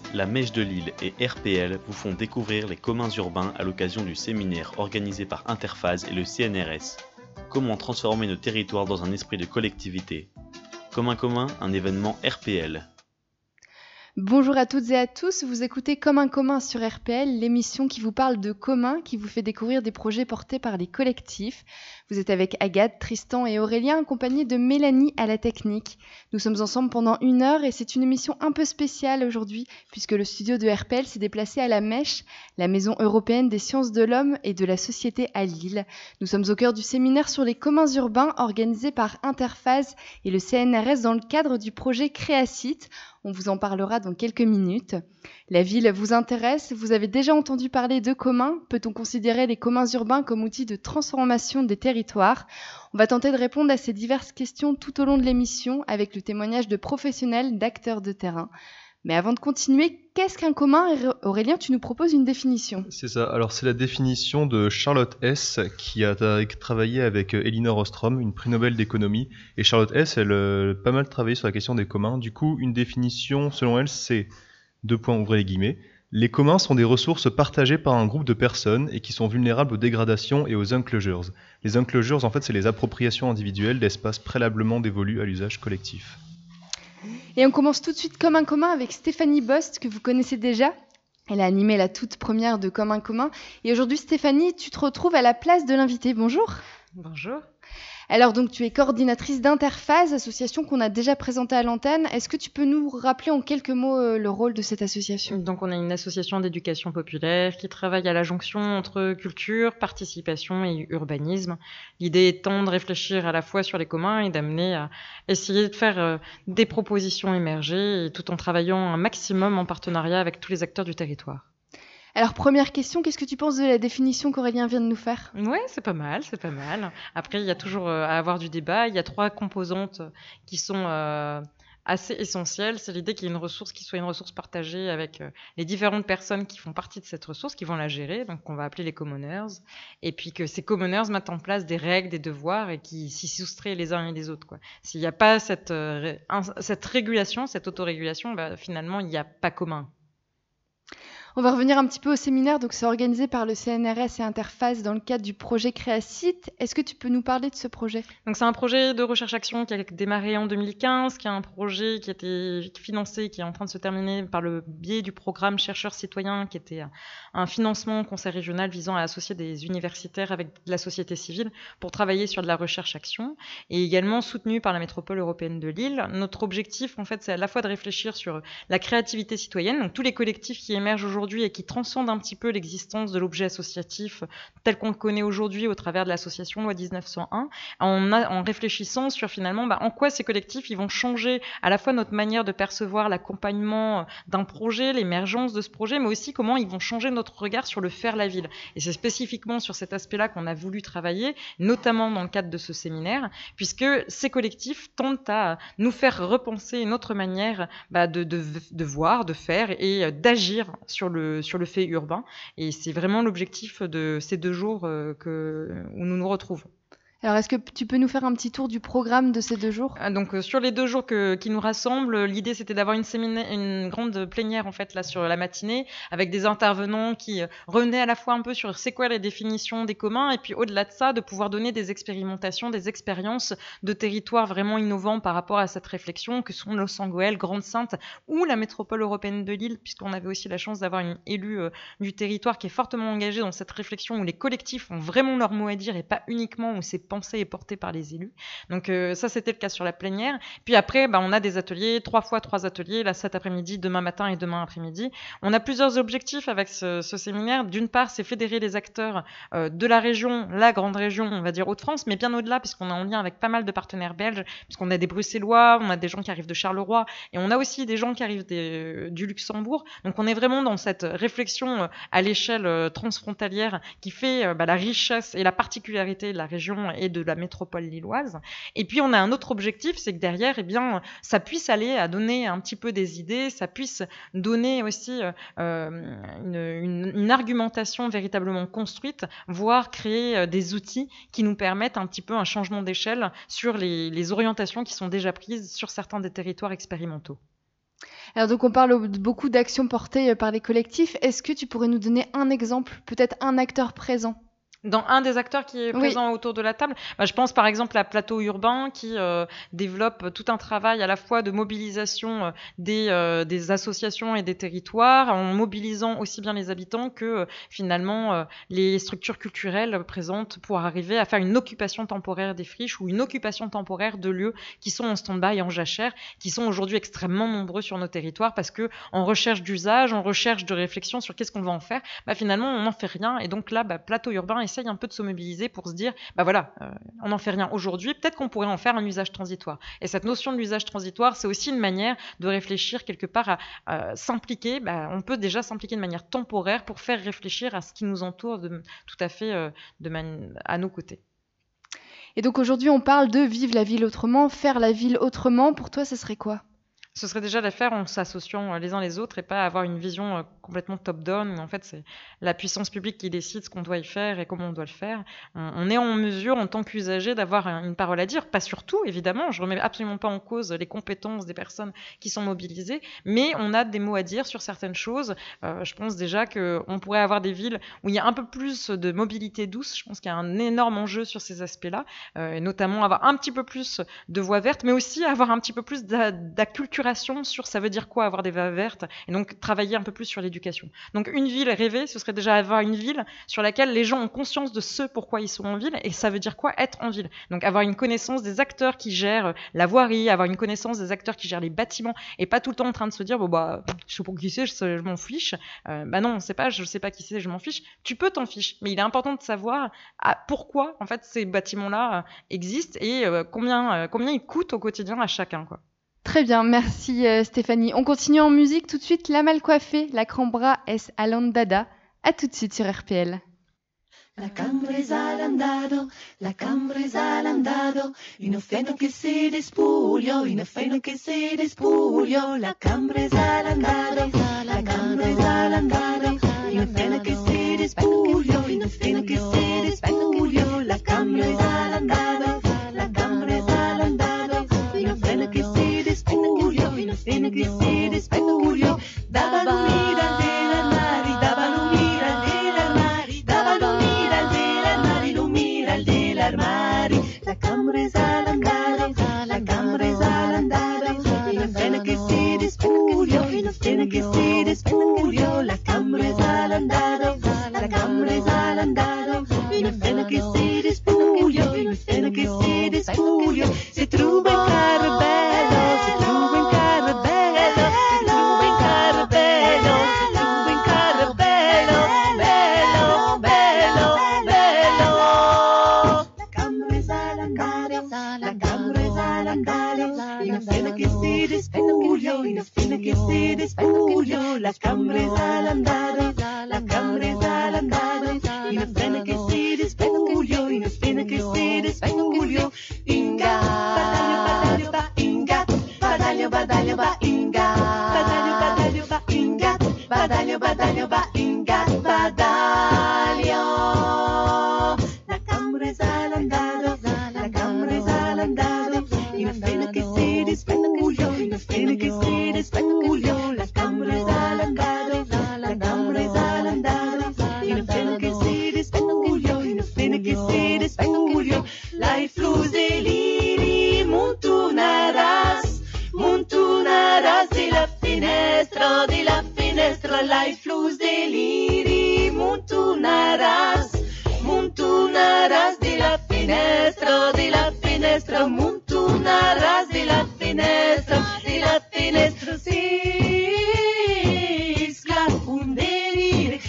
La Mèche de Lille et RPL vous font découvrir les communs urbains à l'occasion du séminaire organisé par Interphase et le CNRS. Comment transformer nos territoires dans un esprit de collectivité. Commun commun, un événement RPL. Bonjour à toutes et à tous, vous écoutez Comme un commun sur RPL, l'émission qui vous parle de commun, qui vous fait découvrir des projets portés par les collectifs. Vous êtes avec Agathe, Tristan et Aurélien, accompagnés de Mélanie à la technique. Nous sommes ensemble pendant 1 heure et c'est une émission un peu spéciale aujourd'hui, puisque le studio de RPL s'est déplacé à la Mèche, la Maison européenne des sciences de l'homme et de la société à Lille. Nous sommes au cœur du séminaire sur les communs urbains organisé par Interphase et le CNRS dans le cadre du projet Créacite. On vous en parlera dans quelques minutes. La ville vous intéresse? Vous avez déjà entendu parler de communs? Peut-on considérer les communs urbains comme outil de transformation des territoires? On va tenter de répondre à ces diverses questions tout au long de l'émission avec le témoignage de professionnels, d'acteurs de terrain. Mais avant de continuer, qu'est-ce qu'un commun? Aurélien, tu nous proposes une définition. C'est ça, alors c'est la définition de Charlotte Hess qui a travaillé avec Elinor Ostrom, une prix Nobel d'économie. Et Charlotte Hess, elle a pas mal travaillé sur la question des communs. Du coup, une définition, selon elle, c'est, ouvrez les guillemets, les communs sont des ressources partagées par un groupe de personnes et qui sont vulnérables aux dégradations et aux enclosures. Les enclosures, en fait, c'est les appropriations individuelles d'espaces préalablement dévolus à l'usage collectif. Et on commence tout de suite Comme un commun avec Stéphanie Bost, que vous connaissez déjà. Elle a animé la toute première de Comme un commun. Et aujourd'hui, Stéphanie, tu te retrouves à la place de l'invité. Bonjour. Bonjour. Alors donc, tu es coordinatrice d'Interphase, association qu'on a déjà présentée à l'antenne. Est-ce que tu peux nous rappeler en quelques mots le rôle de cette association? Donc on est une association d'éducation populaire qui travaille à la jonction entre culture, participation et urbanisme. L'idée étant de réfléchir à la fois sur les communs et d'amener à essayer de faire des propositions émerger et tout en travaillant un maximum en partenariat avec tous les acteurs du territoire. Alors, première question, qu'est-ce que tu penses de la définition qu'Aurélien vient de nous faire? Ouais, c'est pas mal. Après, il y a toujours à avoir du débat. Il y a 3 composantes qui sont assez essentielles. C'est l'idée qu'il y ait une ressource qui soit une ressource partagée avec les différentes personnes qui font partie de cette ressource, qui vont la gérer, donc qu'on va appeler les commoners. Et puis que ces commoners mettent en place des règles, des devoirs et qui s'y soustraient les uns et les autres, quoi. S'il n'y a pas cette régulation, cette autorégulation, finalement, il n'y a pas commun. On va revenir un petit peu au séminaire, donc c'est organisé par le CNRS et Interphase dans le cadre du projet Créacite. Est-ce que tu peux nous parler de ce projet? Donc c'est un projet de recherche-action qui a démarré en 2015, qui est un projet qui a été financé, qui est en train de se terminer par le biais du programme Chercheurs Citoyens, qui était un financement conseil régional visant à associer des universitaires avec de la société civile pour travailler sur de la recherche-action, et également soutenu par la métropole européenne de Lille. Notre objectif, en fait, c'est à la fois de réfléchir sur la créativité citoyenne, donc tous les collectifs qui émergent aujourd'hui et qui transcendent un petit peu l'existence de l'objet associatif tel qu'on le connaît aujourd'hui au travers de l'association loi 1901, en réfléchissant sur finalement en quoi ces collectifs ils vont changer à la fois notre manière de percevoir l'accompagnement d'un projet, l'émergence de ce projet, mais aussi comment ils vont changer notre regard sur le faire la ville. Et c'est spécifiquement sur cet aspect-là qu'on a voulu travailler, notamment dans le cadre de ce séminaire, puisque ces collectifs tentent à nous faire repenser notre manière de voir, de faire et d'agir sur le fait urbain. Et c'est vraiment l'objectif de ces 2 jours où nous nous retrouvons. Alors, est-ce que tu peux nous faire un petit tour du programme de ces 2 jours? Donc, sur les 2 jours qui nous rassemblent, l'idée c'était d'avoir une grande plénière en fait là sur la matinée avec des intervenants qui revenaient à la fois un peu sur c'est quoi les définitions des communs et puis au-delà de ça de pouvoir donner des expérimentations, des expériences de territoires vraiment innovants par rapport à cette réflexion que sont Los Angeles, Grande-Synthe ou la métropole européenne de Lille, puisqu'on avait aussi la chance d'avoir une élue du territoire qui est fortement engagée dans cette réflexion où les collectifs ont vraiment leur mot à dire et pas uniquement où c'est pensé et porté par les élus. Donc ça, c'était le cas sur la plénière. Puis après, on a des ateliers, 3 fois 3 ateliers, là cet après-midi, demain matin et demain après-midi. On a plusieurs objectifs avec ce séminaire. D'une part, c'est fédérer les acteurs de la région, la grande région, on va dire Hauts-de-France, mais bien au-delà, puisqu'on est en lien avec pas mal de partenaires belges, puisqu'on a des Bruxellois, on a des gens qui arrivent de Charleroi, et on a aussi des gens qui arrivent du Luxembourg. Donc on est vraiment dans cette réflexion à l'échelle transfrontalière qui fait la richesse et la particularité de la région et de la métropole lilloise. Et puis on a un autre objectif, c'est que derrière, ça puisse aller à donner un petit peu des idées, ça puisse donner aussi une argumentation véritablement construite, voire créer des outils qui nous permettent un petit peu un changement d'échelle sur les orientations qui sont déjà prises sur certains des territoires expérimentaux. Alors donc on parle beaucoup d'actions portées par les collectifs. Est-ce que tu pourrais nous donner un exemple, peut-être un acteur présent? Dans un des acteurs qui est Oui. présent autour de la table, je pense par exemple à Plateau Urbain qui développe tout un travail à la fois de mobilisation des associations et des territoires, en mobilisant aussi bien les habitants que finalement les structures culturelles présentes pour arriver à faire une occupation temporaire des friches ou une occupation temporaire de lieux qui sont en stand-by, en jachère, qui sont aujourd'hui extrêmement nombreux sur nos territoires parce que en recherche d'usage, en recherche de réflexion sur qu'est-ce qu'on va en faire, finalement on n'en fait rien et donc là Plateau Urbain essaye un peu de se mobiliser pour se dire on n'en fait rien aujourd'hui, peut-être qu'on pourrait en faire un usage transitoire. Et cette notion de l'usage transitoire, c'est aussi une manière de réfléchir quelque part à s'impliquer. On peut déjà s'impliquer de manière temporaire pour faire réfléchir à ce qui nous entoure tout à fait à nos côtés. Et donc aujourd'hui, on parle de vivre la ville autrement, faire la ville autrement. Pour toi, ce serait quoi ? Ce serait déjà de la faire en s'associant les uns les autres et pas avoir une vision complètement top-down où en fait c'est la puissance publique qui décide ce qu'on doit y faire et comment on doit le faire. On est en mesure en tant qu'usager d'avoir une parole à dire, pas sur tout évidemment, je remets absolument pas en cause les compétences des personnes qui sont mobilisées, mais on a des mots à dire sur certaines choses. Je pense déjà qu'on pourrait avoir des villes où il y a un peu plus de mobilité douce, je pense qu'il y a un énorme enjeu sur ces aspects-là, et notamment avoir un petit peu plus de voies vertes, mais aussi avoir un petit peu plus d'acculturation sur ça veut dire quoi avoir des voies vertes et donc travailler un peu plus sur l'éducation. Donc une ville rêvée, ce serait déjà avoir une ville sur laquelle les gens ont conscience de ce pourquoi ils sont en ville et ça veut dire quoi être en ville. Donc avoir une connaissance des acteurs qui gèrent la voirie, avoir une connaissance des acteurs qui gèrent les bâtiments et pas tout le temps en train de se dire je sais pas qui c'est, je m'en fiche. Non, je sais pas qui c'est, je m'en fiche. Tu peux t'en fiche, mais il est important de savoir pourquoi en fait ces bâtiments-là existent et combien ils coûtent au quotidien à chacun quoi. Très bien, merci Stéphanie. On continue en musique tout de suite. La mal coiffée, la Cambra es alandada. À tout de suite sur RPL. La Cambra es alandado, la Cambra es alandado, un feno que se despugliò, un feno que se despugliò. La Cambra es alandado, la Cambra es alandado, un feno que se despugliò, un feno que se despugliò. La Cambra es alandado, la Cambra es alandado, un feno que se despugliò, un feno que se despugliò. Dava lumira della mari, dava lumira della mari, dava lumira della mari, lumira della mari. La Cambra es alandado, la Cambra es alandado, una fena que se despugliò, una fena que se despugliò. La Cambra es alandado, la Cambra es alandado, una fena que se despugliò, una fena que se despugliò. Se trova in carro bello, se trova in carro bello, se trova in carro bello, se trova in carro bello, bello, bello, bello. La Cambra es alandado, la Cambra es alandado, una fena que se despugliò, una fena que se despugliò. La Cambra es alandado, la Cambra es alandado, una fena que se despugliò, una fena que se despugliò. Inga, badalio, ba, inga, badalio, badalio, ba, inga, badalio, badalio, ba, inga, badalio, badalio, ba, inga, badalio. La Cambra es alandado, la Cambra es alandado, una fena que se despugliò, una fena que se despugliò. La Cambra es alandado, la Cambra es alandado, una fena que se despugliò, una fena que se despugliò. Lai flus de liri montunaràs de la finestra, lai flus de liri montunaràs de la finestra, montunaràs de la finestra, si sclafunderire,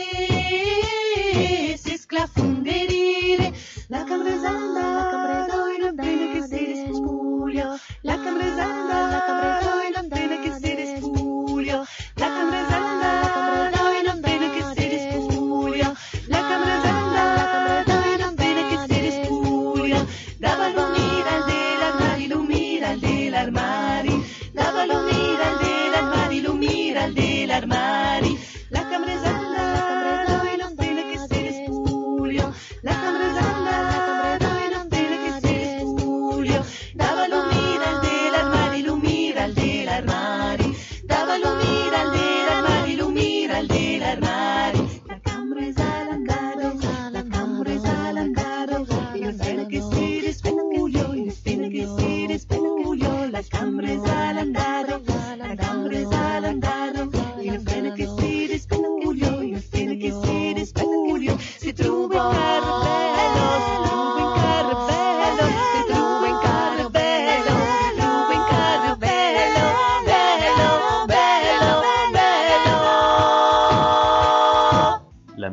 si sclafunderire. La Cambra es alandado, una fena que se despugliò. La Cambra es alandado, una fena que se despugliò. La Cambra es alandado, una fena que se despugliò. La Cambra es alandado, una fena que se despugliò. Dava lumira dell'armari, lumira dell'armari. Dava lumira dell'armari, lumira dell'armari. La Cambra es alandado, una fena que se despugliò. La Cambra es alandado, una fena que se despugliò. Dava lumira dell'armari, lumira dell'armari.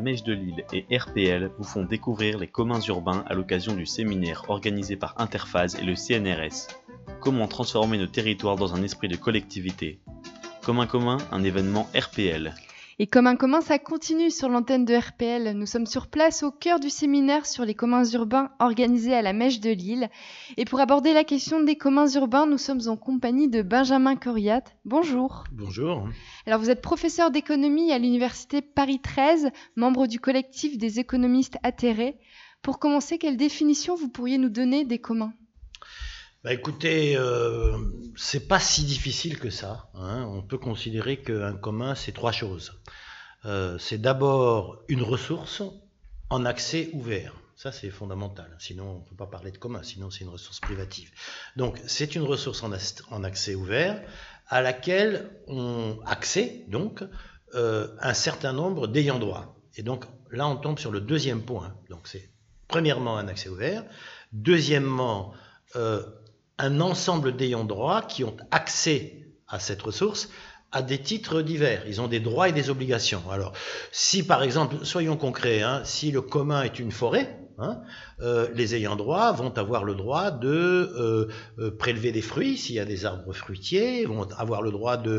Mèche de Lille et RPL vous font découvrir les communs urbains à l'occasion du séminaire organisé par Interphase et le CNRS. Comment transformer nos territoires dans un esprit de collectivité. Commun commun, un événement RPL. Et Commun commun, ça continue sur l'antenne de RPL. Nous sommes sur place au cœur du séminaire sur les communs urbains organisé à la Mèche de Lille. Et pour aborder la question des communs urbains, nous sommes en compagnie de Benjamin Coriat. Bonjour. Bonjour. Alors vous êtes professeur d'économie à l'université Paris 13, membre du collectif des économistes atterrés. Pour commencer, quelle définition vous pourriez nous donner des communs ? Écoutez, c'est pas si difficile que ça, hein. On peut considérer qu'un commun, c'est trois choses. C'est d'abord une ressource en accès ouvert. Ça, c'est fondamental. Sinon, on ne peut pas parler de commun. Sinon, c'est une ressource privative. Donc, c'est une ressource en accès ouvert à laquelle on accède donc un certain nombre d'ayants droit. Et donc, là, on tombe sur le deuxième point. Donc, c'est premièrement un accès ouvert. Deuxièmement, un ensemble d'ayants droit qui ont accès à cette ressource à des titres divers. Ils ont des droits et des obligations. Alors, si par exemple, soyons concrets, hein, si le commun est une forêt, hein, les ayants droit vont avoir le droit de prélever des fruits s'il y a des arbres fruitiers, vont avoir le droit de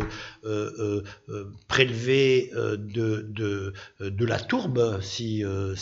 prélever de la tourbe si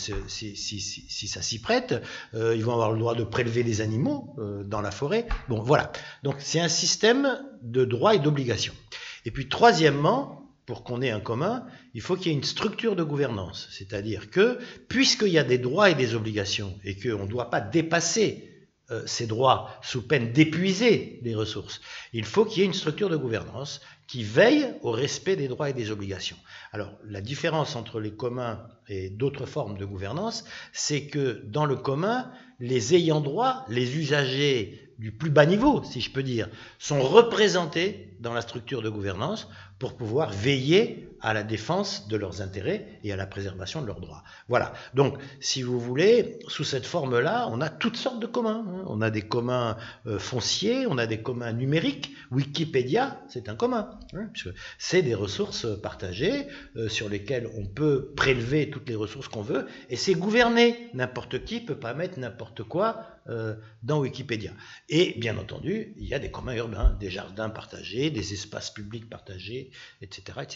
ça s'y prête, ils vont avoir le droit de prélever des animaux dans la forêt. Bon, voilà. Donc c'est un système de droits et d'obligations. Et puis troisièmement, pour qu'on ait un commun, il faut qu'il y ait une structure de gouvernance. C'est-à-dire que, puisqu'il y a des droits et des obligations, et qu'on ne doit pas dépasser ces droits sous peine d'épuiser les ressources, il faut qu'il y ait une structure de gouvernance qui veille au respect des droits et des obligations. Alors, la différence entre les communs et d'autres formes de gouvernance, c'est que dans le commun, les ayants droit, les usagers du plus bas niveau, si je peux dire, sont représentés dans la structure de gouvernance pour pouvoir veiller à la défense de leurs intérêts et à la préservation de leurs droits. Voilà. Donc, si vous voulez, sous cette forme-là, on a toutes sortes de communs. On a des communs fonciers, on a des communs numériques. Wikipédia, c'est un commun, puisque c'est des ressources partagées sur lesquelles on peut prélever toutes les ressources qu'on veut, et c'est gouverné. N'importe qui peut pas mettre n'importe quoi dans Wikipédia. Et bien entendu, il y a des communs urbains, des jardins partagés, des espaces publics partagés, etc., etc.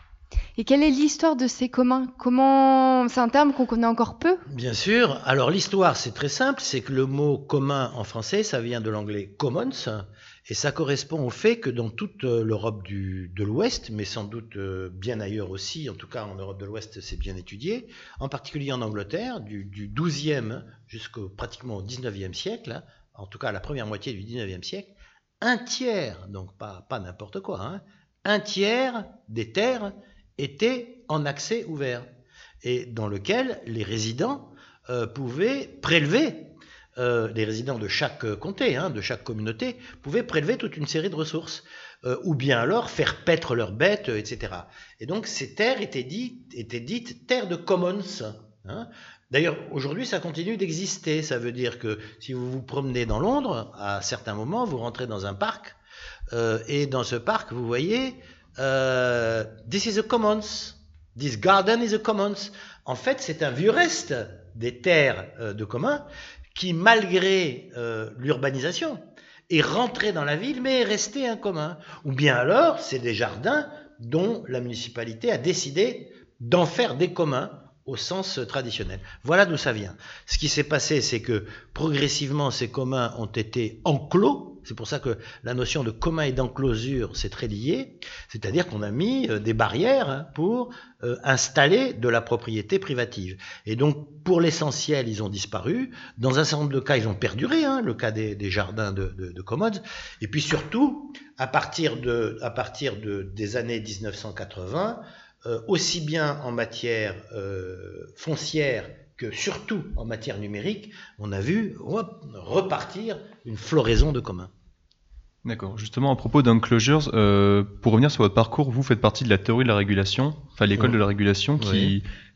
Et quelle est l'histoire de ces communs ? C'est un terme qu'on connaît encore peu ? Bien sûr. Alors l'histoire, c'est très simple, c'est que le mot commun en français, ça vient de l'anglais commons, et ça correspond au fait que dans toute l'Europe de l'Ouest, mais sans doute bien ailleurs aussi, en tout cas en Europe de l'Ouest, c'est bien étudié, en particulier en Angleterre, du XIIe jusqu'au pratiquement au XIXe siècle, en tout cas la première moitié du XIXe siècle, un tiers, donc pas n'importe quoi, hein, un tiers des terres étaient en accès ouvert, et dans lequel les résidents pouvaient prélever, les résidents de chaque comté, de chaque communauté, pouvaient prélever toute une série de ressources, ou bien alors faire paître leurs bêtes, etc. Et donc ces terres étaient dites terres de commons. D'ailleurs, aujourd'hui, ça continue d'exister. Ça veut dire que si vous vous promenez dans Londres, à certains moments, vous rentrez dans un parc, et dans ce parc, vous voyez this is a commons, this garden is a commons. En fait, c'est un vieux reste des terres de commun qui, malgré l'urbanisation, est rentré dans la ville, mais est resté un commun. Ou bien alors, c'est des jardins dont la municipalité a décidé d'en faire des communs au sens traditionnel. Voilà d'où ça vient. Ce qui s'est passé, c'est que progressivement, ces communs ont été enclos. C'est pour ça que la notion de commun et d'enclosure, c'est très lié. C'est-à-dire qu'on a mis des barrières pour installer de la propriété privative. Et donc, pour l'essentiel, ils ont disparu. Dans un certain nombre de cas, ils ont perduré, le cas des jardins de Commons. Et puis surtout, à partir des années 1980, aussi bien en matière foncière que surtout en matière numérique, on a vu repartir une floraison de communs. D'accord. Justement, à propos d'enclosures, pour revenir sur votre parcours, vous faites partie de la théorie de la régulation, enfin l'école de la régulation, qui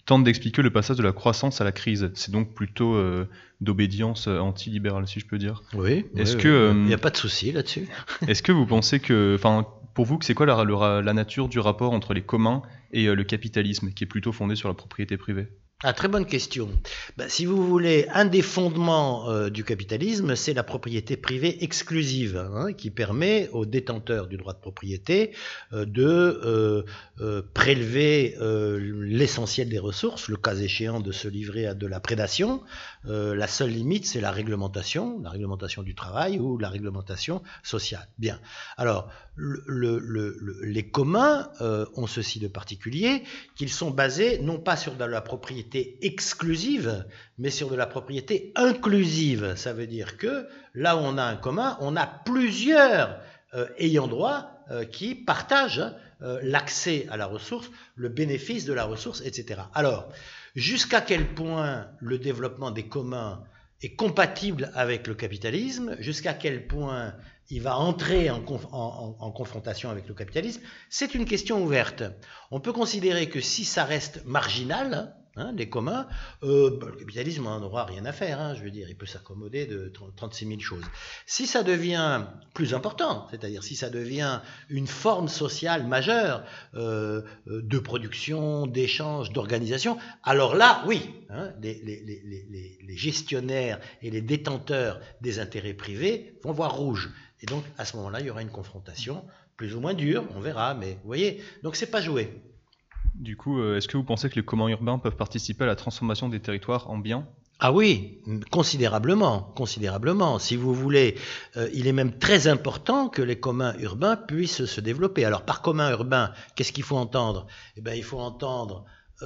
tente d'expliquer le passage de la croissance à la crise. C'est donc plutôt d'obédience anti-libérale, si je peux dire. Oui, il n'y a pas de souci là-dessus. Est-ce que vous pensez que, pour vous, c'est quoi la nature du rapport entre les communs et le capitalisme, qui est plutôt fondé sur la propriété privée ? Ah, très bonne question. Si vous voulez, un des fondements du capitalisme, c'est la propriété privée exclusive, qui permet aux détenteurs du droit de propriété de prélever l'essentiel des ressources, le cas échéant de se livrer à de la prédation. La seule limite, c'est la réglementation du travail ou la réglementation sociale. Bien. Alors, les communs ont ceci de particulier, qu'ils sont basés non pas sur de la propriété exclusive, mais sur de la propriété inclusive. Ça veut dire que là où on a un commun, on a plusieurs ayants droit qui partagent l'accès à la ressource, le bénéfice de la ressource, etc. Alors, jusqu'à quel point le développement des communs est compatible avec le capitalisme, jusqu'à quel point il va entrer en confrontation avec le capitalisme, c'est une question ouverte. On peut considérer que si ça reste marginal, les communs, le capitalisme n'en aura rien à faire, je veux dire, il peut s'accommoder de 36 000 choses. Si ça devient plus important, c'est-à-dire si ça devient une forme sociale majeure de production, d'échange, d'organisation, alors là, oui, les gestionnaires et les détenteurs des intérêts privés vont voir rouge. Et donc, à ce moment-là, il y aura une confrontation plus ou moins dure, on verra, mais vous voyez, donc c'est pas joué. Du coup, est-ce que vous pensez que les communs urbains peuvent participer à la transformation des territoires en biens ? Ah oui, considérablement. Si vous voulez, il est même très important que les communs urbains puissent se développer. Alors, par commun urbain, qu'est-ce qu'il faut entendre ? Il faut entendre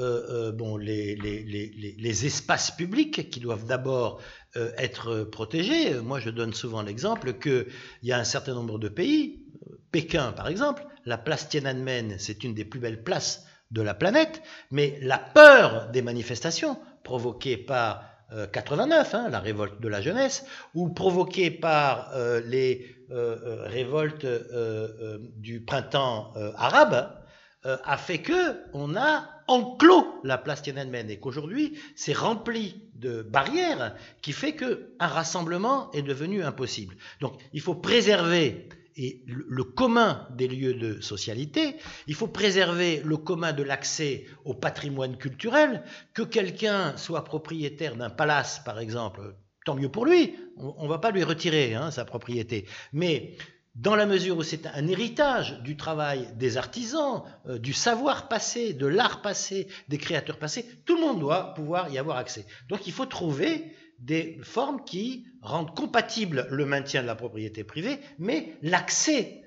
les espaces publics qui doivent d'abord être protégés. Moi, je donne souvent l'exemple qu'il y a un certain nombre de pays, Pékin par exemple, la place Tiananmen, c'est une des plus belles places de la planète, mais la peur des manifestations provoquées par 89, la révolte de la jeunesse, ou provoquée par les révoltes du printemps arabe, a fait qu'on a enclos la place Tiananmen et qu'aujourd'hui c'est rempli de barrières qui fait qu'un rassemblement est devenu impossible. Donc il faut préserver le commun des lieux de socialité, il faut préserver le commun de l'accès au patrimoine culturel, que quelqu'un soit propriétaire d'un palace par exemple, tant mieux pour lui, on ne va pas lui retirer sa propriété, mais dans la mesure où c'est un héritage du travail des artisans, du savoir passé, de l'art passé, des créateurs passés, tout le monde doit pouvoir y avoir accès. Donc il faut trouver des formes qui rendent compatible le maintien de la propriété privée, mais l'accès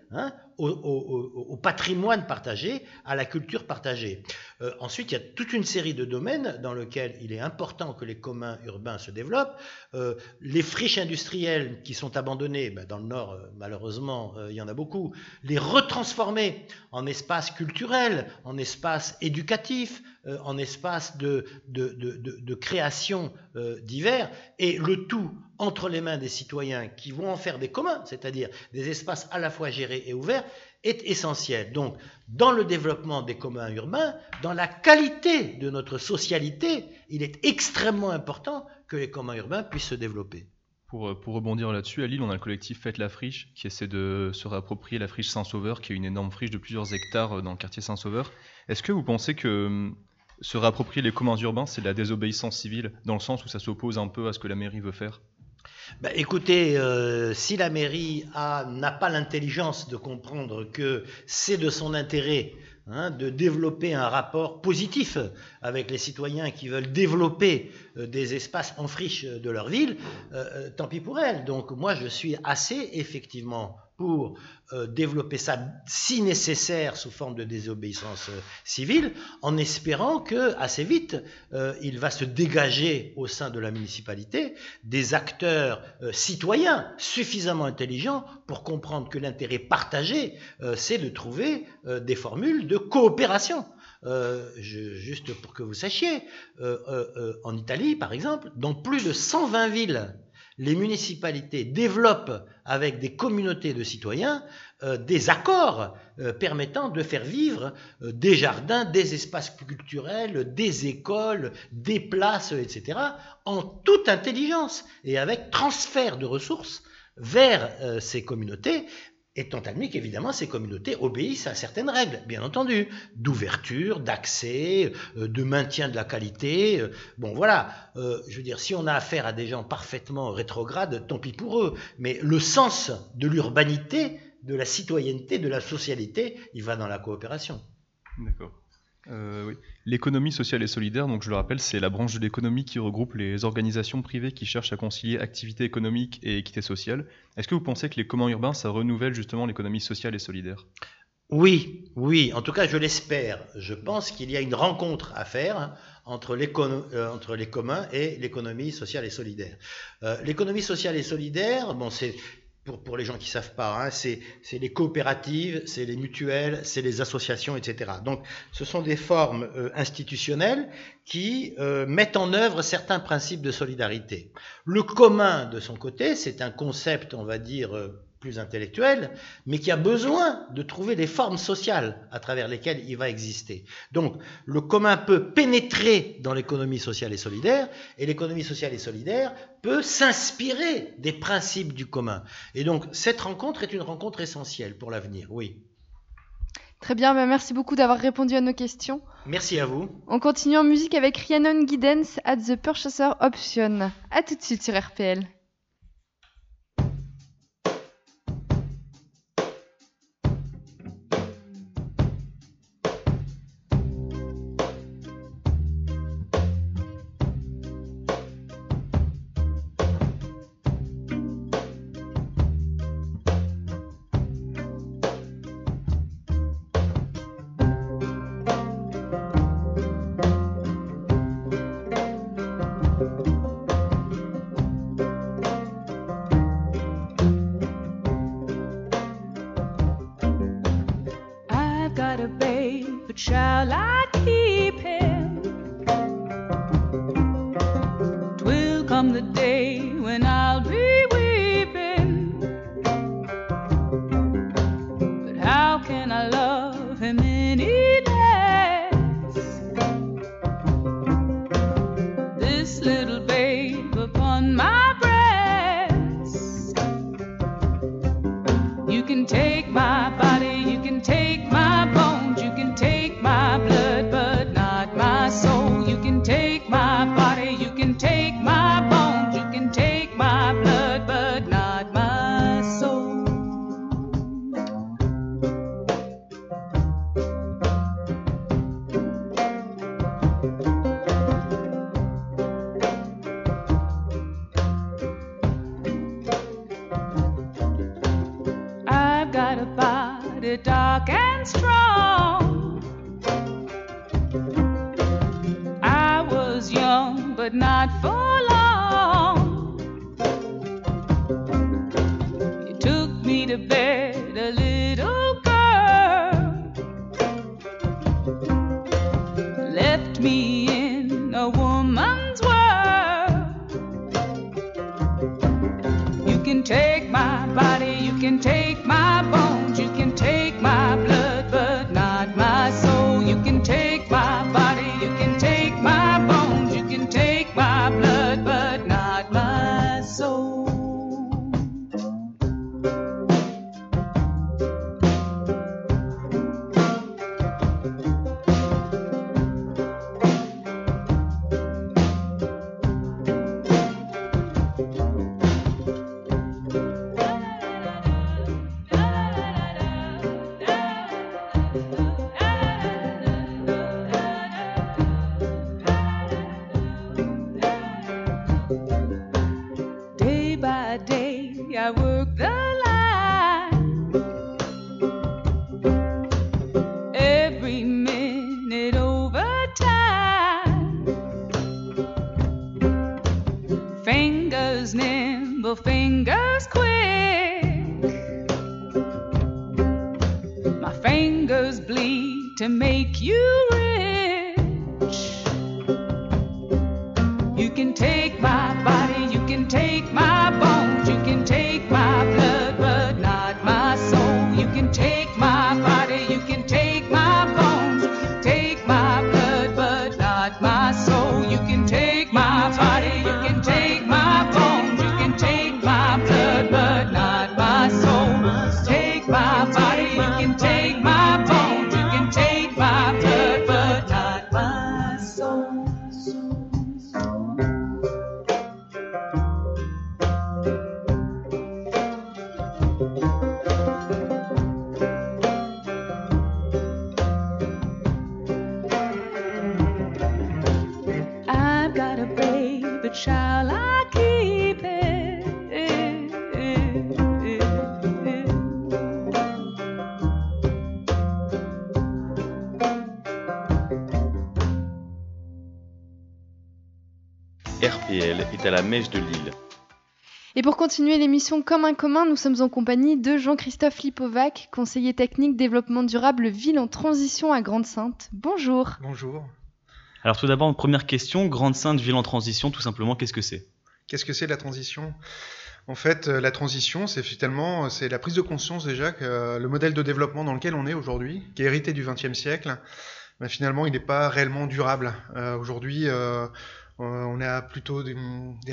au patrimoine partagé, à la culture partagée. Ensuite, il y a toute une série de domaines dans lesquels il est important que les communs urbains se développent. Les friches industrielles qui sont abandonnées, dans le Nord, malheureusement, il y en a beaucoup, les retransformer en espaces culturels, en espaces éducatifs, en espaces de création divers, et le tout entre les mains des citoyens qui vont en faire des communs, c'est-à-dire des espaces à la fois gérés et ouverts, est essentiel. Donc, dans le développement des communs urbains, dans la qualité de notre socialité, il est extrêmement important que les communs urbains puissent se développer. Pour rebondir là-dessus, à Lille, on a le collectif Faites la Friche qui essaie de se réapproprier la friche Saint-Sauveur, qui est une énorme friche de plusieurs hectares dans le quartier Saint-Sauveur. Est-ce que vous pensez que se réapproprier les communs urbains, c'est de la désobéissance civile, dans le sens où ça s'oppose un peu à ce que la mairie veut faire ? Écoutez, si la mairie n'a pas l'intelligence de comprendre que c'est de son intérêt de développer un rapport positif avec les citoyens qui veulent développer des espaces en friche de leur ville, tant pis pour elle. Donc moi, je suis assez effectivement pour développer ça, si nécessaire, sous forme de désobéissance civile, en espérant que assez vite, il va se dégager au sein de la municipalité des acteurs citoyens suffisamment intelligents pour comprendre que l'intérêt partagé, c'est de trouver des formules de coopération. Juste pour que vous sachiez, en Italie, par exemple, dans plus de 120 villes, les municipalités développent avec des communautés de citoyens des accords permettant de faire vivre des jardins, des espaces culturels, des écoles, des places, etc., en toute intelligence et avec transfert de ressources vers ces communautés, étant admis qu'évidemment ces communautés obéissent à certaines règles, bien entendu, d'ouverture, d'accès, de maintien de la qualité. Bon voilà, je veux dire, si on a affaire à des gens parfaitement rétrogrades, tant pis pour eux, mais le sens de l'urbanité, de la citoyenneté, de la socialité, il va dans la coopération. D'accord. Oui. L'économie sociale et solidaire, donc je le rappelle, c'est la branche de l'économie qui regroupe les organisations privées qui cherchent à concilier activité économique et équité sociale. Est-ce que vous pensez que les communs urbains, ça renouvelle justement l'économie sociale et solidaire ? Oui, en tout cas je l'espère. Je pense qu'il y a une rencontre à faire entre les communs et l'économie sociale et solidaire. L'économie sociale et solidaire, bon, c'est... Pour les gens qui ne savent pas, c'est les coopératives, c'est les mutuelles, c'est les associations, etc. Donc, ce sont des formes institutionnelles qui mettent en œuvre certains principes de solidarité. Le commun, de son côté, c'est un concept, on va dire, plus intellectuel, mais qui a besoin de trouver des formes sociales à travers lesquelles il va exister. Donc, le commun peut pénétrer dans l'économie sociale et solidaire, et l'économie sociale et solidaire peut s'inspirer des principes du commun. Et donc, cette rencontre est une rencontre essentielle pour l'avenir, oui. Très bien, merci beaucoup d'avoir répondu à nos questions. Merci à vous. On continue en musique avec Rhiannon Giddens at the Purchaser Option. A tout de suite sur RPL. Shall I keep him? 'Twill come the day when I'll be weeping, but how can I love him any less? This little babe upon my breast. You can take my body, you can take my bones, you can take my blood, but not my soul. You can take my body, you can take my bones, you can take my blood, but not my soul. I've got a body dark and strong. I was young, but not for long. You took me to bed, a little girl, left me in a woman's world. You can take my body, you can take my bones, you can take my blood, but not my soul. You can take my body, you can take my bones, you can take my blood, but not my soul. Day by day, I work the line. Every minute overtime. Fingers nimble, fingers quick. My fingers bleed to make you rich. You can take my body, you can take my bones, you can take my blood, but not my soul. You can shall I keep it? RPL est à la mèche de Lille. Et pour continuer l'émission Comme un commun, nous sommes en compagnie de Jean-Christophe Lipovac, conseiller technique développement durable ville en transition à Grande-Synthe. Bonjour. Bonjour. Alors tout d'abord, une première question, Grande-Synthe, ville en transition, tout simplement, qu'est-ce que c'est ? Qu'est-ce que c'est la transition ? En fait, la transition, c'est finalement la prise de conscience déjà que le modèle de développement dans lequel on est aujourd'hui, qui est hérité du XXe siècle, ben finalement, il n'est pas réellement durable. Aujourd'hui, on a plutôt des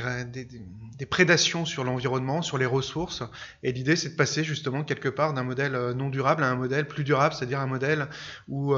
prédations sur l'environnement, sur les ressources, et l'idée c'est de passer justement quelque part d'un modèle non durable à un modèle plus durable, c'est-à-dire un modèle où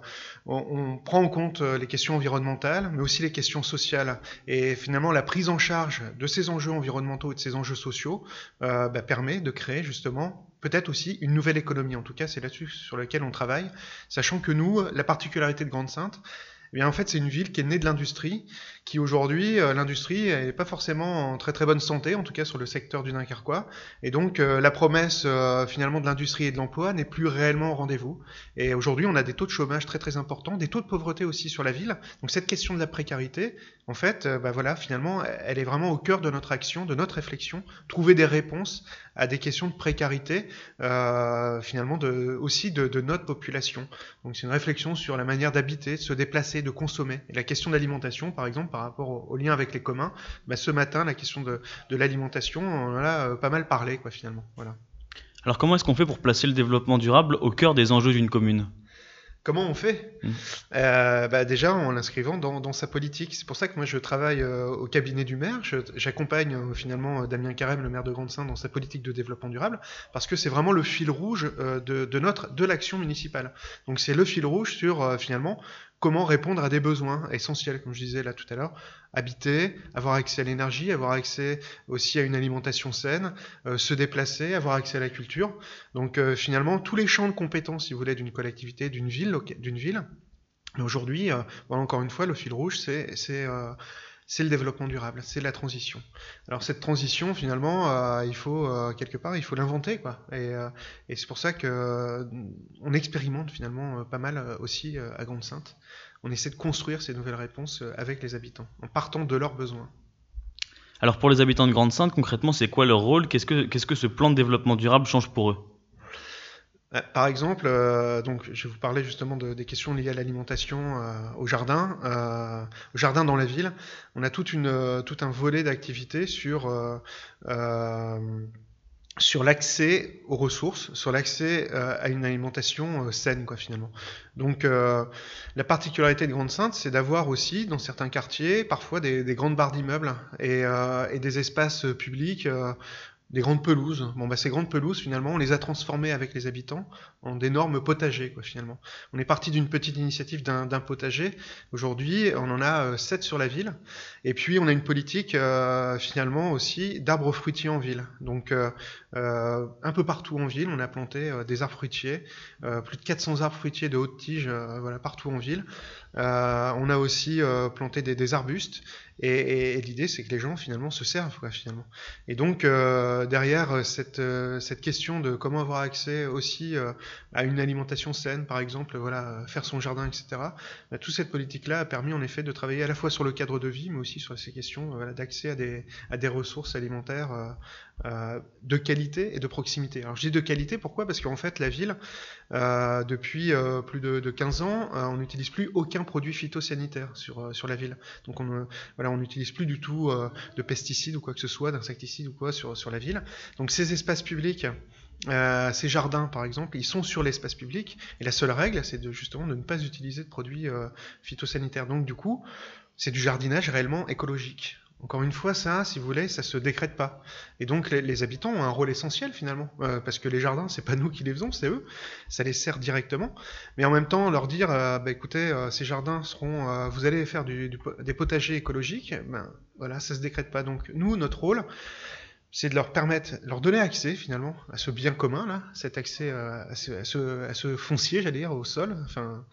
on prend en compte les questions environnementales, mais aussi les questions sociales. Et finalement, la prise en charge de ces enjeux environnementaux et de ces enjeux sociaux permet de créer justement peut-être aussi une nouvelle économie. En tout cas, c'est là-dessus sur lequel on travaille, sachant que nous, la particularité de Grande-Synthe, eh bien, en fait, c'est une ville qui est née de l'industrie, qui aujourd'hui, l'industrie n'est pas forcément en très très bonne santé, en tout cas sur le secteur du Dunkerquois. Et donc, la promesse finalement de l'industrie et de l'emploi n'est plus réellement au rendez-vous. Et aujourd'hui, on a des taux de chômage très très importants, des taux de pauvreté aussi sur la ville. Donc, cette question de la précarité, en fait, voilà, finalement, elle est vraiment au cœur de notre action, de notre réflexion, trouver des réponses à des questions de précarité, finalement, aussi de notre population. Donc, c'est une réflexion sur la manière d'habiter, de se déplacer, de consommer. Et la question de l'alimentation, par exemple, par rapport au lien avec les communs, ce matin, la question de l'alimentation, on en a pas mal parlé, quoi, finalement. Voilà. Alors comment est-ce qu'on fait pour placer le développement durable au cœur des enjeux d'une commune ? Comment on fait ? Déjà en l'inscrivant dans sa politique. C'est pour ça que moi je travaille au cabinet du maire. J'accompagne finalement Damien Carême, le maire de Grande-Synthe, dans sa politique de développement durable, parce que c'est vraiment le fil rouge de l'action municipale. Donc c'est le fil rouge sur finalement comment répondre à des besoins essentiels, comme je disais là tout à l'heure, habiter, avoir accès à l'énergie, avoir accès aussi à une alimentation saine, se déplacer, avoir accès à la culture. Donc finalement, tous les champs de compétences, si vous voulez, d'une collectivité, d'une ville. Mais aujourd'hui, encore une fois, le fil rouge, c'est le développement durable, c'est la transition. Alors cette transition, finalement, il faut quelque part, il faut l'inventer, quoi. Et c'est pour ça que on expérimente finalement pas mal aussi à Grande-Synthe. On essaie de construire ces nouvelles réponses avec les habitants, en partant de leurs besoins. Alors pour les habitants de Grande-Synthe, concrètement, c'est quoi leur rôle ? Qu'est-ce que ce plan de développement durable change pour eux ? Par exemple, donc je vais vous parler justement des questions liées à l'alimentation au jardin dans la ville. On a tout un volet d'activités sur l'accès aux ressources, sur l'accès à une alimentation saine, quoi, finalement. Donc, la particularité de Grande-Synthe, c'est d'avoir aussi, dans certains quartiers, parfois des grandes barres d'immeubles et des espaces publics, des grandes pelouses. Ces grandes pelouses, finalement, on les a transformées avec les habitants en d'énormes potagers, quoi, finalement. On est parti d'une petite initiative d'un potager. Aujourd'hui, on en a 7 sur la ville. Et puis, on a une politique, finalement, aussi d'arbres fruitiers en ville. Donc, un peu partout en ville, on a planté des arbres fruitiers, plus de 400 arbres fruitiers de haute tige, voilà, partout en ville. On a aussi planté des arbustes. Et l'idée, c'est que les gens, finalement, se servent, quoi, finalement. Et donc, derrière cette question de comment avoir accès aussi à une alimentation saine, par exemple, voilà, faire son jardin, etc., toute cette politique-là a permis, en effet, de travailler à la fois sur le cadre de vie, mais aussi sur ces questions voilà, d'accès à des ressources alimentaires de qualité et de proximité. Alors, je dis de qualité, pourquoi ? Parce qu'en fait, la ville, depuis plus de 15 ans, on n'utilise plus aucun produit phytosanitaire sur la ville. Donc, on n'utilise plus du tout de pesticides ou quoi que ce soit, d'insecticides ou quoi sur la ville. Donc ces espaces publics, ces jardins par exemple, ils sont sur l'espace public et la seule règle c'est justement de ne pas utiliser de produits phytosanitaires. Donc du coup, c'est du jardinage réellement écologique. Encore une fois, ça, si vous voulez, ça se décrète pas. Et donc, les habitants ont un rôle essentiel, finalement. Parce que les jardins, c'est pas nous qui les faisons, c'est eux. Ça les sert directement. Mais en même temps, leur dire, écoutez, ces jardins seront... vous allez faire des potagers écologiques. Voilà, ça se décrète pas. Donc, nous, notre rôle, c'est de leur donner accès, finalement, à ce bien commun, là. Cet accès à ce foncier, j'allais dire, au sol. Enfin...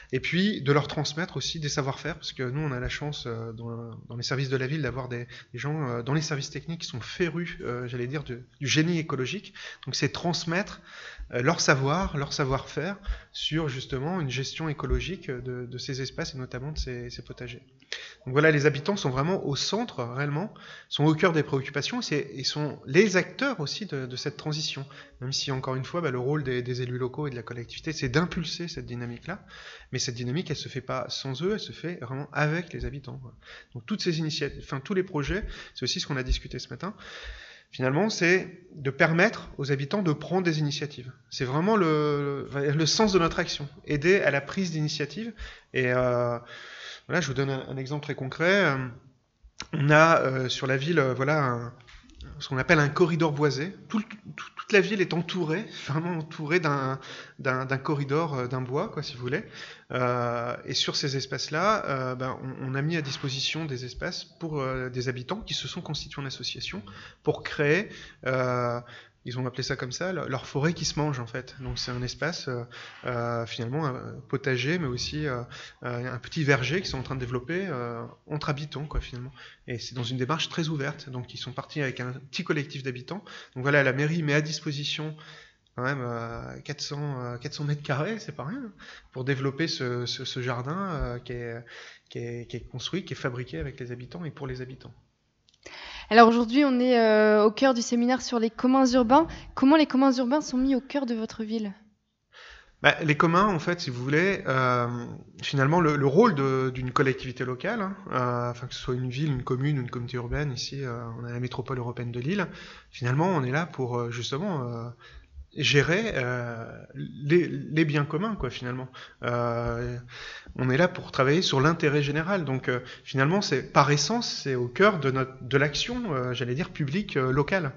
et puis de leur transmettre aussi des savoir-faire, parce que nous on a la chance dans les services de la ville d'avoir des gens dans les services techniques qui sont férus, j'allais dire, du génie écologique. Donc c'est transmettre leur savoir-faire sur justement une gestion écologique de ces espaces et notamment de ces potagers. Donc voilà, les habitants sont vraiment au centre, réellement, sont au cœur des préoccupations et sont les acteurs aussi de cette transition. Même si, encore une fois, le rôle des élus locaux et de la collectivité, c'est d'impulser cette dynamique-là. Mais cette dynamique, elle se fait pas sans eux, elle se fait vraiment avec les habitants. Donc toutes ces initiatives, enfin tous les projets, c'est aussi ce qu'on a discuté ce matin, finalement, c'est de permettre aux habitants de prendre des initiatives. C'est vraiment le sens de notre action, aider à la prise d'initiative. Et voilà, je vous donne un exemple très concret. On a sur la ville, ce qu'on appelle un corridor boisé. Toute la ville est entourée, vraiment entourée d'un corridor, d'un bois, quoi, si vous voulez. Et sur ces espaces-là, on a mis à disposition des espaces pour des habitants qui se sont constitués en association pour créer, ils ont appelé ça comme ça, leur forêt qui se mange en fait. Donc c'est un espace finalement un potager, mais aussi un petit verger qui sont en train de développer entre habitants, quoi, finalement. Et c'est dans une démarche très ouverte. Donc ils sont partis avec un petit collectif d'habitants. Donc voilà, la mairie met à disposition quand même 400 mètres carrés, c'est pas rien, pour développer ce jardin qui est construit, qui est fabriqué avec les habitants et pour les habitants. Alors aujourd'hui, on est au cœur du séminaire sur les communs urbains. Comment les communs urbains sont mis au cœur de votre ville ? Les communs, en fait, si vous voulez, finalement, le rôle d'une collectivité locale, que ce soit une ville, une commune, une communauté urbaine, ici, on a la métropole européenne de Lille, finalement, on est là pour, justement, gérer les biens communs, quoi, finalement. On est là pour travailler sur l'intérêt général. Donc, finalement, c'est par essence, c'est au cœur de l'action, j'allais dire, publique locale.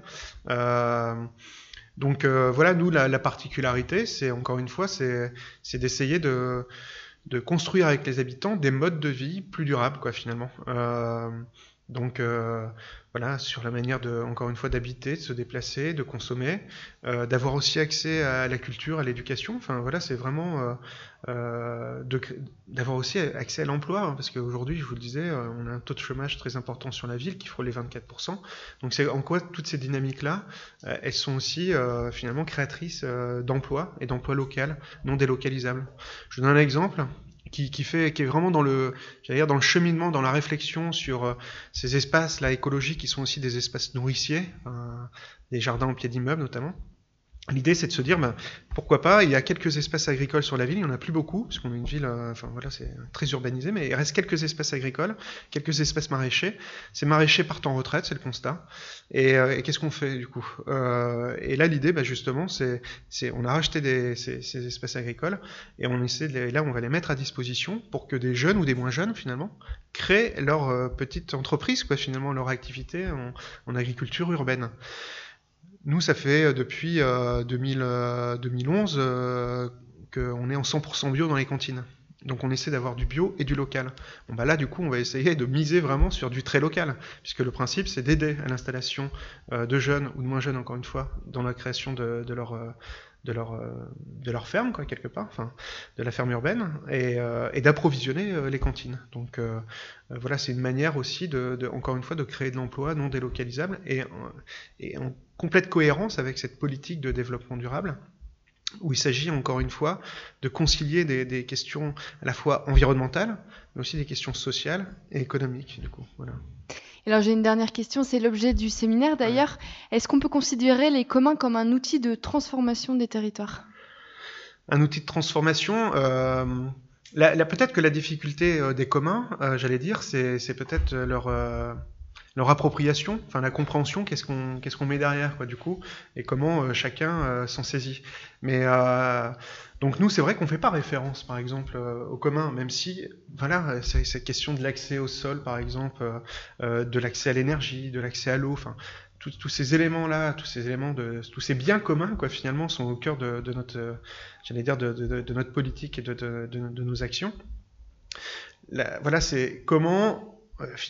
Donc, voilà, nous, la particularité, c'est, encore une fois, c'est d'essayer de construire avec les habitants des modes de vie plus durables, quoi, finalement. Donc voilà, sur la manière encore une fois, d'habiter, de se déplacer, de consommer, d'avoir aussi accès à la culture, à l'éducation. Enfin voilà, c'est vraiment d'avoir aussi accès à l'emploi, hein, parce qu'aujourd'hui, je vous le disais, on a un taux de chômage très important sur la ville qui frôle les 24%. Donc c'est en quoi toutes ces dynamiques-là, elles sont aussi finalement créatrices d'emplois et d'emplois locaux, non délocalisables. Je vous donne un exemple. Qui est vraiment dans le cheminement, dans la réflexion sur ces espaces-là écologiques qui sont aussi des espaces nourriciers, des jardins au pied d'immeubles notamment. L'idée, c'est de se dire, pourquoi pas, il y a quelques espaces agricoles sur la ville, il n'y en a plus beaucoup, parce qu'on est une ville, c'est très urbanisé, mais il reste quelques espaces agricoles, quelques espaces maraîchers. Ces maraîchers partent en retraite, c'est le constat. Et qu'est-ce qu'on fait, du coup et là, l'idée, justement, c'est on a racheté ces espaces agricoles, et on va les mettre à disposition pour que des jeunes ou des moins jeunes, finalement, créent leur petite entreprise, quoi, finalement, leur activité en agriculture urbaine. Nous, ça fait depuis 2011 qu'on est en 100% bio dans les cantines. Donc on essaie d'avoir du bio et du local. Là, du coup, on va essayer de miser vraiment sur du très local, puisque le principe, c'est d'aider à l'installation de jeunes ou de moins jeunes, encore une fois, dans la création de leur ferme, quoi, quelque part, de la ferme urbaine, et d'approvisionner les cantines. Donc voilà, c'est une manière aussi encore une fois, de créer de l'emploi non délocalisable et en complète cohérence avec cette politique de développement durable, où il s'agit encore une fois de concilier des questions à la fois environnementales, mais aussi des questions sociales et économiques, du coup. Voilà. Alors j'ai une dernière question, c'est l'objet du séminaire d'ailleurs. Est-ce qu'on peut considérer les communs comme un outil de transformation des territoires ? Un outil de transformation, peut-être que la difficulté des communs, j'allais dire, c'est peut-être leur appropriation, la compréhension, qu'est-ce qu'on met derrière, quoi, du coup, et comment chacun s'en saisit. Mais donc nous, c'est vrai qu'on ne fait pas référence, par exemple, aux communs, même si, voilà, c'est cette question de l'accès au sol, par exemple, de l'accès à l'énergie, de l'accès à l'eau, tous ces éléments-là, tous ces biens communs, quoi, finalement, sont au cœur de notre, j'allais dire, de notre politique et de nos actions. Voilà, c'est comment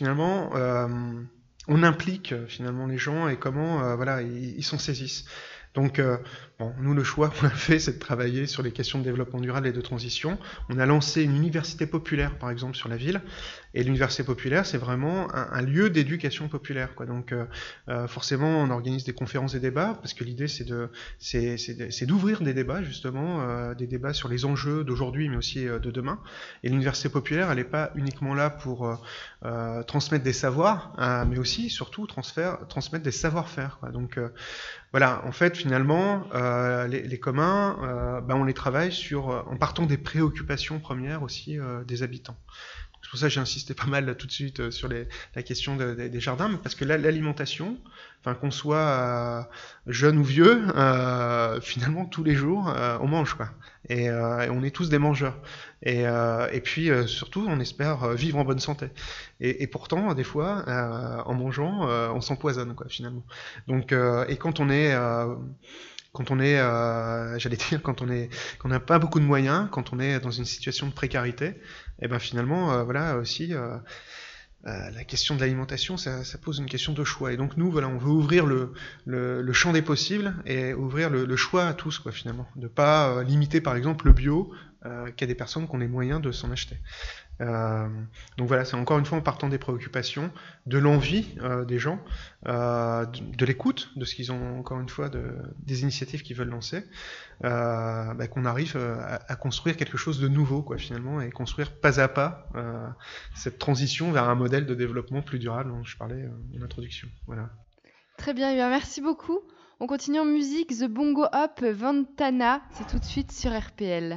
finalement on implique finalement les gens et comment ils s'en saisissent. Donc, nous, le choix qu'on a fait, c'est de travailler sur les questions de développement durable et de transition. On a lancé une université populaire, par exemple, sur la ville. Et l'université populaire, c'est vraiment un lieu d'éducation populaire, quoi. Donc, forcément, on organise des conférences et débats, parce que l'idée, c'est d'ouvrir des débats, justement, des débats sur les enjeux d'aujourd'hui, mais aussi de demain. Et l'université populaire, elle n'est pas uniquement là pour transmettre des savoirs, mais aussi, surtout, transmettre des savoir-faire, quoi. Donc, voilà, en fait, finalement, les communs, on les travaille en partant des préoccupations premières aussi des habitants. C'est pour ça que j'ai insisté pas mal tout de suite sur la question des jardins, parce que l'alimentation, qu'on soit jeune ou vieux, finalement tous les jours on mange, quoi. Et on est tous des mangeurs. Et puis surtout, on espère vivre en bonne santé. Et pourtant, des fois, en mangeant, on s'empoisonne, quoi, finalement. Donc, et quand on n'a pas beaucoup de moyens, quand on est dans une situation de précarité, et ben finalement, voilà aussi, la question de l'alimentation, ça pose une question de choix. Et donc nous, voilà, on veut ouvrir le champ des possibles et ouvrir le choix à tous, quoi, finalement, de pas limiter, par exemple, le bio qu'à des personnes qui ont les moyens de s'en acheter. Donc voilà, c'est encore une fois en partant des préoccupations, de l'envie des gens, de l'écoute de ce qu'ils ont, encore une fois, des initiatives qu'ils veulent lancer, qu'on arrive à construire quelque chose de nouveau, quoi, finalement, et construire pas à pas cette transition vers un modèle de développement plus durable dont je parlais en introduction. Voilà. Très bien, merci beaucoup. On continue en musique, The Bongo Hop, Ventana, c'est tout de suite sur RPL.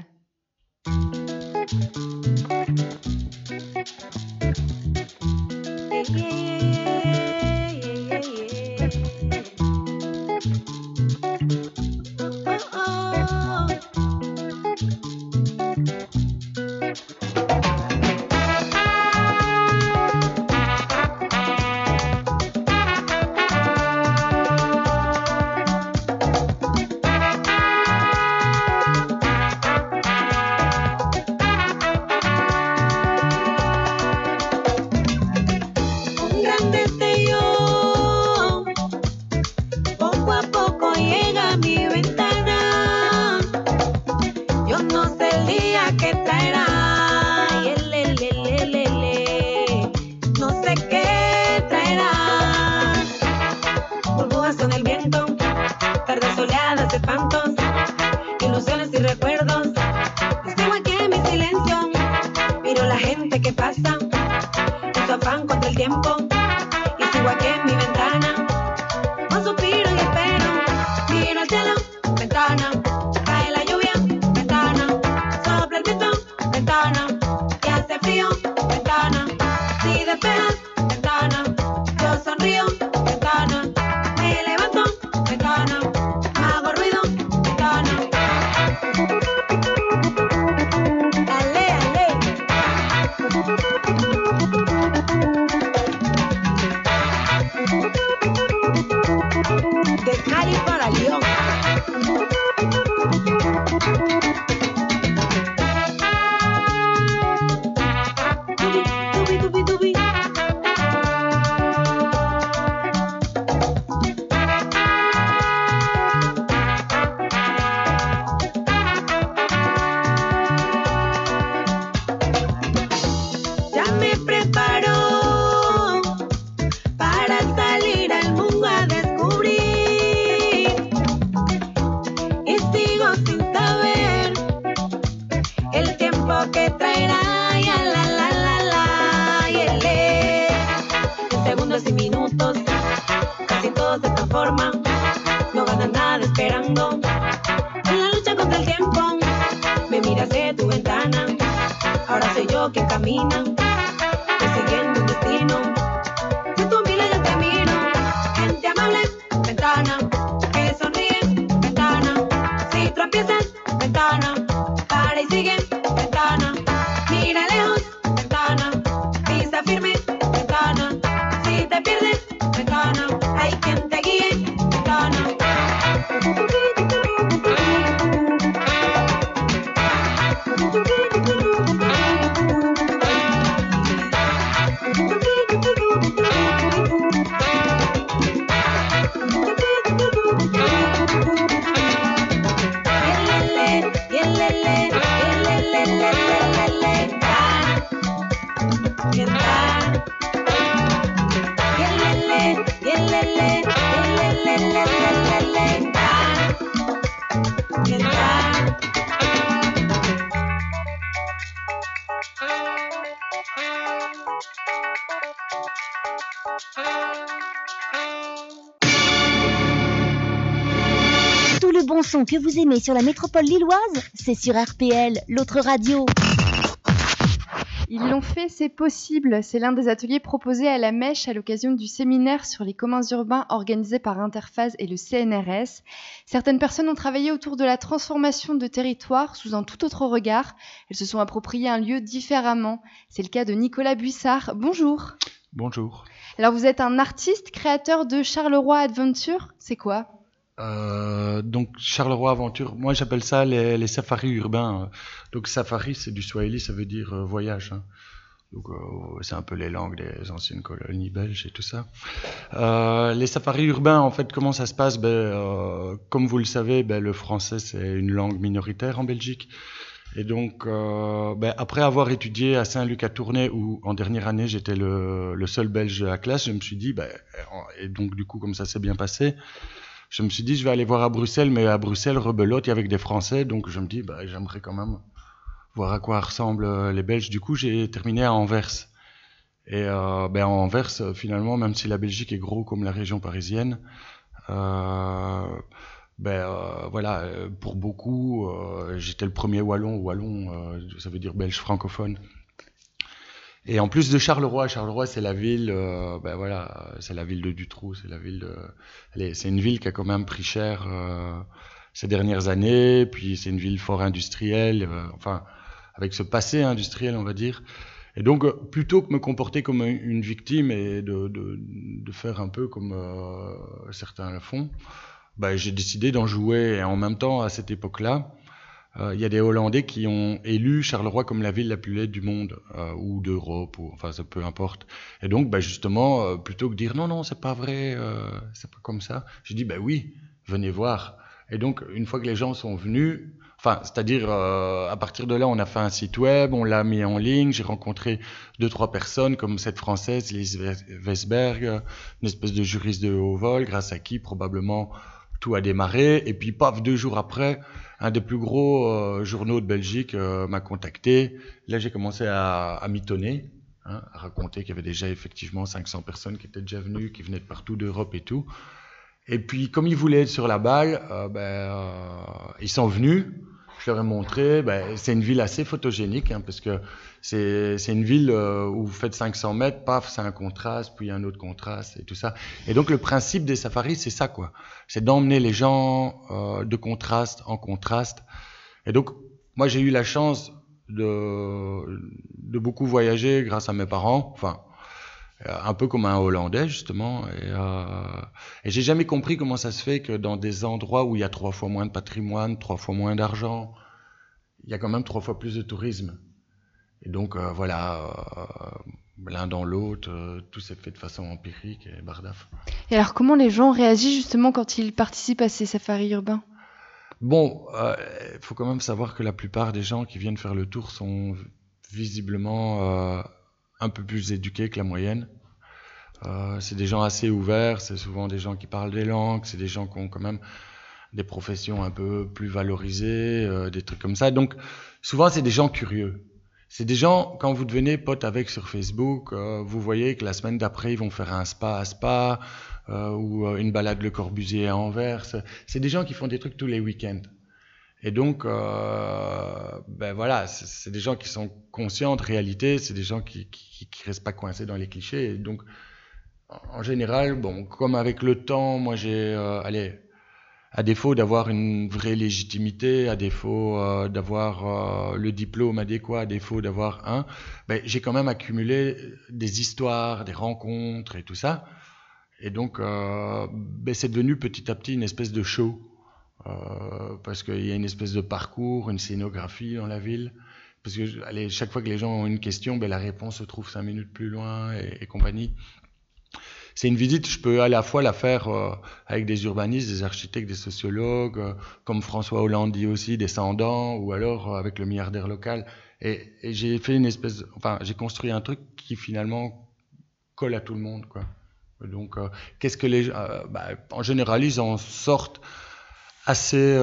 Tout le bon son que vous aimez sur la métropole lilloise, c'est sur RPL, l'autre radio. Ils l'ont fait, c'est possible. C'est l'un des ateliers proposés à la Mèche à l'occasion du séminaire sur les communs urbains organisé par Interphase et le CNRS. Certaines personnes ont travaillé autour de la transformation de territoires sous un tout autre regard. Elles se sont appropriées un lieu différemment. C'est le cas de Nicolas Buissard. Bonjour. Bonjour. Alors vous êtes un artiste, créateur de Charleroi Adventure. C'est quoi ? Donc Charleroi Aventure, moi j'appelle ça les safaris urbains. Donc safari c'est du swahili, ça veut dire voyage. Hein. Donc c'est un peu les langues des anciennes colonies belges et tout ça. Les safaris urbains, en fait, comment ça se passe ? Comme vous le savez, le français c'est une langue minoritaire en Belgique. Et donc après avoir étudié à Saint-Luc-à-Tournai, où en dernière année j'étais le seul belge de la classe, je me suis dit, et donc du coup comme ça s'est bien passé, je me suis dit, je vais aller voir à Bruxelles, mais à Bruxelles, rebelote, il y avait que des Français, donc je me dis, j'aimerais quand même voir à quoi ressemblent les Belges. Du coup, j'ai terminé à Anvers. Et à Anvers, finalement, même si la Belgique est gros comme la région parisienne, voilà, pour beaucoup, j'étais le premier wallon, ça veut dire belge francophone. Et en plus de Charleroi c'est la ville, c'est la ville de Dutroux, c'est une ville qui a quand même pris cher ces dernières années, puis c'est une ville fort industrielle, avec ce passé industriel, on va dire. Et donc, plutôt que me comporter comme une victime et de faire un peu comme certains le font, j'ai décidé d'en jouer. Et en même temps, à cette époque-là, il y a des Hollandais qui ont élu Charleroi comme la ville la plus laide du monde, ou d'Europe, ça peu importe. Et donc, justement, plutôt que de dire non, c'est pas vrai, c'est pas comme ça, j'ai dit oui, venez voir. Et donc, une fois que les gens sont venus, c'est-à-dire à partir de là, on a fait un site web, on l'a mis en ligne, j'ai rencontré 2-3 personnes comme cette Française, Lise Weisberg, une espèce de juriste de haut vol, grâce à qui probablement tout a démarré. Et puis, 2 jours après, un des plus gros journaux de Belgique m'a contacté. Là, j'ai commencé à mitonner, à raconter qu'il y avait déjà effectivement 500 personnes qui étaient déjà venues, qui venaient de partout d'Europe et tout. Et puis, comme ils voulaient être sur la balle, ils sont venus. Je leur ai montré. C'est une ville assez photogénique, parce que c'est une ville où vous faites 500 mètres, paf, c'est un contraste, puis un autre contraste et tout ça. Et donc, le principe des safaris, c'est ça, quoi. C'est d'emmener les gens de contraste en contraste. Et donc, moi, j'ai eu la chance de beaucoup voyager grâce à mes parents. Un peu comme un Hollandais, justement. Et j'ai jamais compris comment ça se fait que dans des endroits où il y a 3 fois moins de patrimoine, 3 fois moins d'argent, il y a quand même 3 fois plus de tourisme. Et donc, l'un dans l'autre, tout s'est fait de façon empirique et bardaf. Et alors, comment les gens réagissent justement quand ils participent à ces safaris urbains ? Faut quand même savoir que la plupart des gens qui viennent faire le tour sont visiblement un peu plus éduqués que la moyenne. C'est des gens assez ouverts, c'est souvent des gens qui parlent des langues, c'est des gens qui ont quand même des professions un peu plus valorisées, des trucs comme ça. Donc, souvent, c'est des gens curieux. C'est des gens, quand vous devenez pote avec sur Facebook, vous voyez que la semaine d'après, ils vont faire un spa à Spa, ou une balade Le Corbusier à Anvers. C'est des gens qui font des trucs tous les week-ends. Et donc, c'est des gens qui sont conscients de réalité, c'est des gens qui restent pas coincés dans les clichés. Et donc, en général, comme avec le temps, moi à défaut d'avoir une vraie légitimité, à défaut d'avoir le diplôme adéquat, à défaut d'avoir j'ai quand même accumulé des histoires, des rencontres et tout ça. Et donc, c'est devenu petit à petit une espèce de show. Parce qu'il y a une espèce de parcours, une scénographie dans la ville. Parce que chaque fois que les gens ont une question, la réponse se trouve 5 minutes plus loin et compagnie. C'est une visite, je peux à la fois la faire avec des urbanistes, des architectes, des sociologues, comme François Hollande dit aussi, descendants, ou alors avec le milliardaire local. Et j'ai fait j'ai construit un truc qui finalement colle à tout le monde, quoi. Donc, qu'est-ce que les gens, en général, ils en sortent assez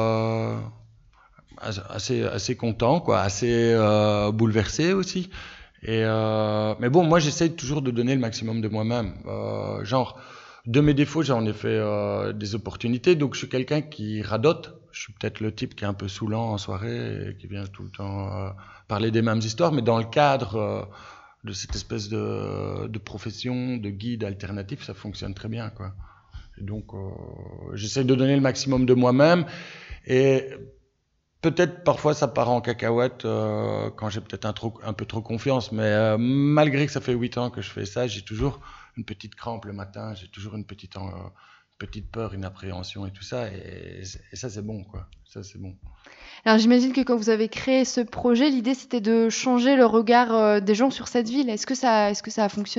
contents, quoi, assez bouleversés aussi. Mais bon, moi, j'essaye toujours de donner le maximum de moi-même. De mes défauts, j'en ai fait des opportunités. Donc, je suis quelqu'un qui radote. Je suis peut-être le type qui est un peu saoulant en soirée et qui vient tout le temps parler des mêmes histoires. Mais dans le cadre de cette espèce de profession, de guide alternatif, ça fonctionne très bien, quoi. Et donc, j'essaie de donner le maximum de moi-même. Et peut-être parfois ça part en cacahuète quand j'ai peut-être un peu trop confiance. Mais malgré que ça fait 8 ans que je fais ça, j'ai toujours une petite crampe le matin, j'ai toujours une petite peur, une appréhension et tout ça. Et ça, c'est bon, quoi. Ça, c'est bon. Alors j'imagine que quand vous avez créé ce projet, l'idée c'était de changer le regard des gens sur cette ville. Est-ce que ça a fonctionné ?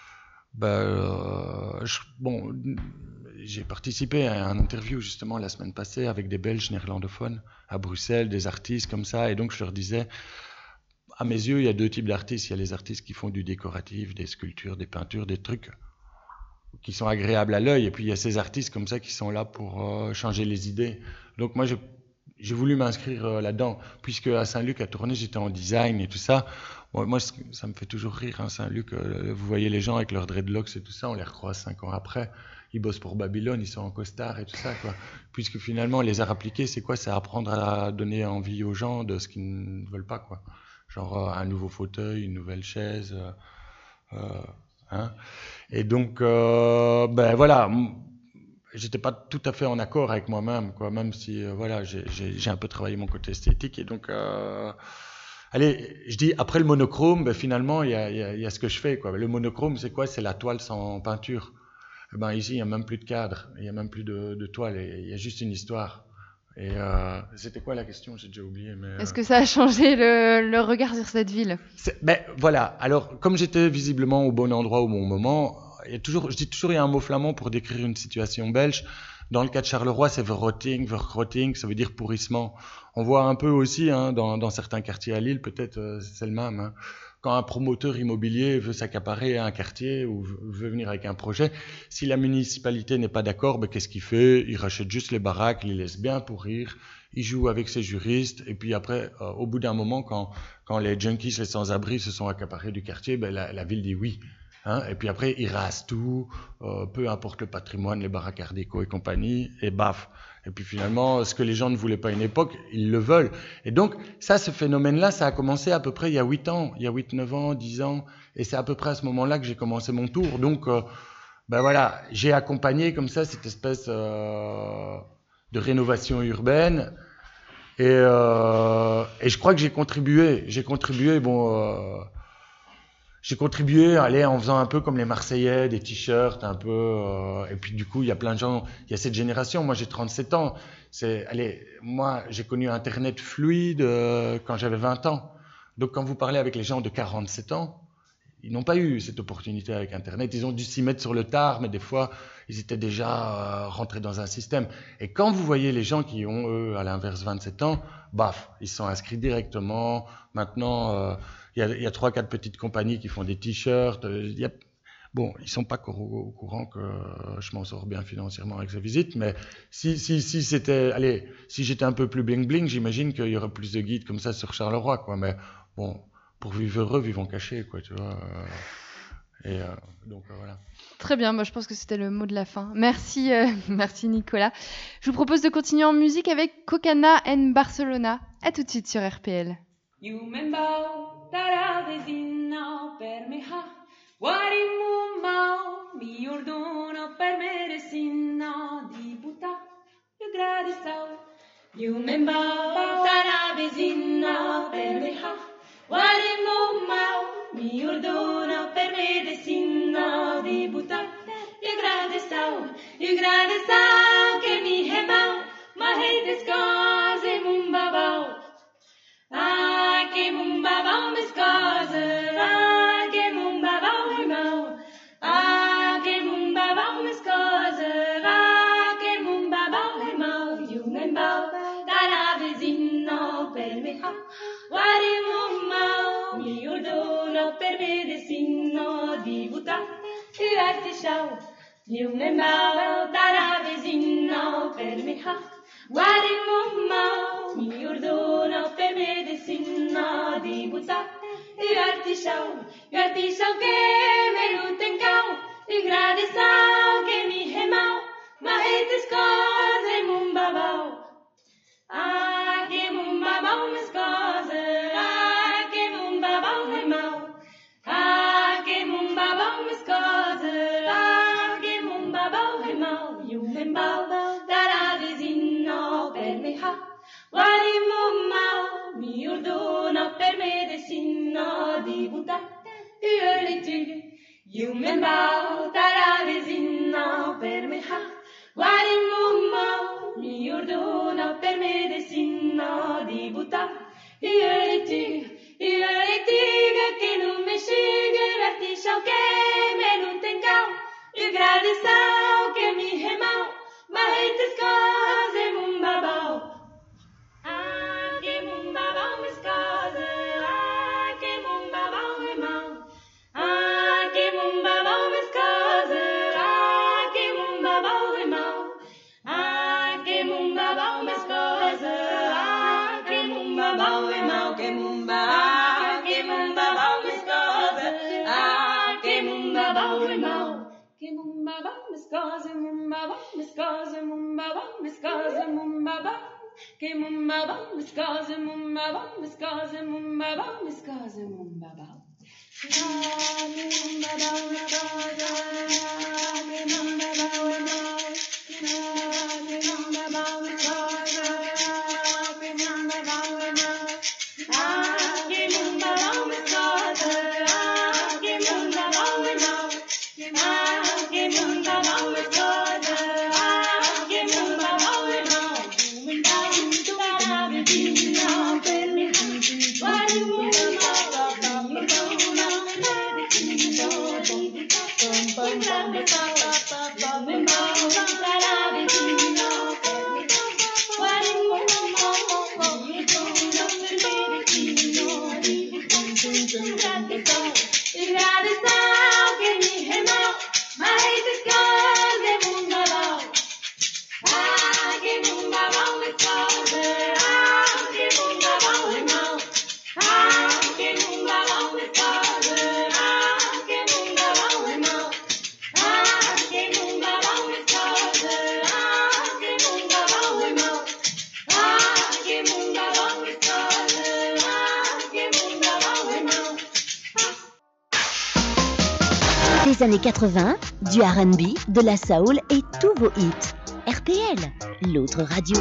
J'ai participé à une interview justement la semaine passée avec des Belges néerlandophones à Bruxelles, des artistes comme ça, et donc je leur disais, à mes yeux, il y a 2 types d'artistes. Il y a les artistes qui font du décoratif, des sculptures, des peintures, des trucs qui sont agréables à l'œil, et puis il y a ces artistes comme ça qui sont là pour changer les idées. Donc moi, j'ai voulu m'inscrire là-dedans, puisque à Saint-Luc, à Tournai, j'étais en design et tout ça. Bon, moi, ça me fait toujours rire, hein, Saint-Luc. Vous voyez les gens avec leurs dreadlocks et tout ça, on les recroise 5 ans après. Ils bossent pour Babylone, ils sont en costard et tout ça, quoi. Puisque finalement, les arts appliqués, c'est quoi ? C'est apprendre à donner envie aux gens de ce qu'ils ne veulent pas, quoi. Genre un nouveau fauteuil, une nouvelle chaise. Hein. Et donc, voilà, j'étais pas tout à fait en accord avec moi-même, quoi. Même si, j'ai un peu travaillé mon côté esthétique. Et donc, allez, je dis, après le monochrome, finalement, il y a ce que je fais, quoi. Le monochrome, c'est quoi ? C'est la toile sans peinture. Ici, il n'y a même plus de cadre, il n'y a même plus de toile, il y a juste une histoire. Et c'était quoi la question ? J'ai déjà oublié. Mais, Est-ce que ça a changé le regard sur cette ville ? Voilà, alors comme j'étais visiblement au bon endroit au bon moment, je dis toujours il y a un mot flamand pour décrire une situation belge. Dans le cas de Charleroi, c'est verrotting, ça veut dire pourrissement. On voit un peu aussi dans certains quartiers à Lille, peut-être c'est le même. Hein. Quand un promoteur immobilier veut s'accaparer un quartier ou veut venir avec un projet, si la municipalité n'est pas d'accord, qu'est-ce qu'il fait ? Il rachète juste les baraques, il les laisse bien pourrir, il joue avec ses juristes, et puis après, au bout d'un moment, quand les junkies, les sans-abri se sont accaparés du quartier, la ville dit oui. Hein, et puis après, ils rasent tout, peu importe le patrimoine, les baraques art déco et compagnie, et baf. Et puis finalement, ce que les gens ne voulaient pas à une époque, ils le veulent. Et donc, ce phénomène-là, ça a commencé à peu près il y a 8 ans, il y a 8, 9 ans, 10 ans, et c'est à peu près à ce moment-là que j'ai commencé mon tour. Donc, voilà, j'ai accompagné comme ça cette espèce de rénovation urbaine, et je crois que j'ai contribué, en faisant un peu comme les Marseillais, des t-shirts, un peu. Et puis du coup, il y a plein de gens. Il y a cette génération. Moi, j'ai 37 ans. Moi, j'ai connu Internet fluide quand j'avais 20 ans. Donc, quand vous parlez avec les gens de 47 ans, ils n'ont pas eu cette opportunité avec Internet. Ils ont dû s'y mettre sur le tard, mais des fois, ils étaient déjà rentrés dans un système. Et quand vous voyez les gens qui ont, eux, à l'inverse, 27 ans, baf, ils se sont inscrits directement. Maintenant, il y a 3-4 petites compagnies qui font des t-shirts. Bon, ils sont pas au courant que je m'en sors bien financièrement avec ces visites, mais si j'étais un peu plus bling-bling, j'imagine qu'il y aurait plus de guides comme ça sur Charleroi, quoi. Mais bon, pour vivre heureux, vivons cachés, quoi, tu vois. Donc voilà. Très bien, moi je pense que c'était le mot de la fin. Merci, merci Nicolas. Je vous propose de continuer en musique avec Cocana en Barcelona. À tout de suite sur RPL. Mi ordona per medicina di buttar il grande sau che mi hebau, ma hei descase mumbabau. Ah, che mumbabau me scase, ah, che mumbabau hebau. Ah, che mumbabau me scase, ah, che mumbabau hebau. You membau, da la vesina per me ha, per medicino di butta e artigiano. Io me mau dalla vesino per me ha. Guardi mamma, mi ordono per medicino di butta e artigiano che me lo tengo, e grade sao che mi hemao, ma etes cose mun babao. Ah, che mun babao mis cose, ah, che mun babao hemao, ah, che mun babao mis cose, ah, che mun babao hemao, io me bao dalla vesino per me ha. Guardi mamma, mi ordono per medicino di butta e le tu. Io me bao dalla vesino per me ha. Guardi mamma, mi ordono per medicino di butta e le tu che non mi sceglie l'artigiano che me non tengo, il grande sao che mi hemao, ma etes cose mun babao. Ah, che mun babao mis cose, ah, che mun babao hemao, ah, che mun babao mis cose, ah, che mun babao hemao, ah, che mun babao mis cose, ah, che mun babao hemao, che mun babao mis cose, ah, che mun babao hemao, che mun babao mis cose, mun babao mis cose, mun babao mis cose, mun babao. Che mun babao mis cose, mun babao mis cose, mun babao mis cose, mun babao. Des années 80, du R&B, de la soul et tous vos hits. RPL, l'autre radio.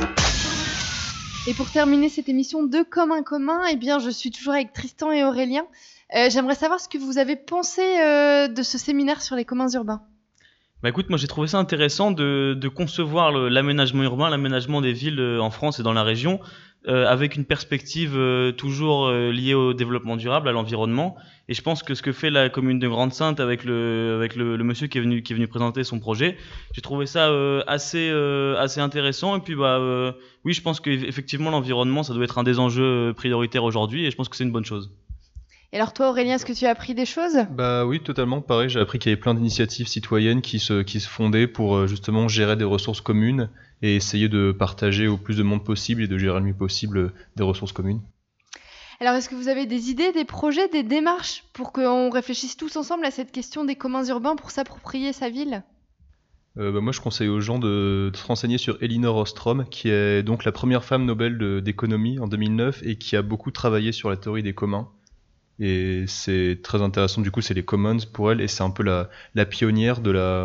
Et pour terminer cette émission de Comme un commun, eh bien, je suis toujours avec Tristan et Aurélien. J'aimerais savoir ce que vous avez pensé de ce séminaire sur les communs urbains. Bah écoute, moi j'ai trouvé ça intéressant de concevoir l'aménagement urbain, l'aménagement des villes en France et dans la région, avec une perspective toujours liée au développement durable, à l'environnement. Et je pense que ce que fait la commune de Grande-Synthe avec le monsieur qui est venu présenter son projet, j'ai trouvé ça assez intéressant. Et puis oui, je pense qu'effectivement l'environnement, ça doit être un des enjeux prioritaires aujourd'hui, et je pense que c'est une bonne chose. Et alors toi Aurélien, est-ce que tu as appris des choses ? Bah oui, totalement. Pareil, j'ai appris qu'il y avait plein d'initiatives citoyennes qui se fondaient pour justement gérer des ressources communes et essayer de partager au plus de monde possible et de gérer le mieux possible des ressources communes. Alors est-ce que vous avez des idées, des projets, des démarches pour qu'on réfléchisse tous ensemble à cette question des communs urbains pour s'approprier sa ville ? Moi je conseille aux gens de se renseigner sur Elinor Ostrom, qui est donc la première femme Nobel d'économie en 2009 et qui a beaucoup travaillé sur la théorie des communs. Et c'est très intéressant, du coup c'est les commons pour elle, et c'est un peu la pionnière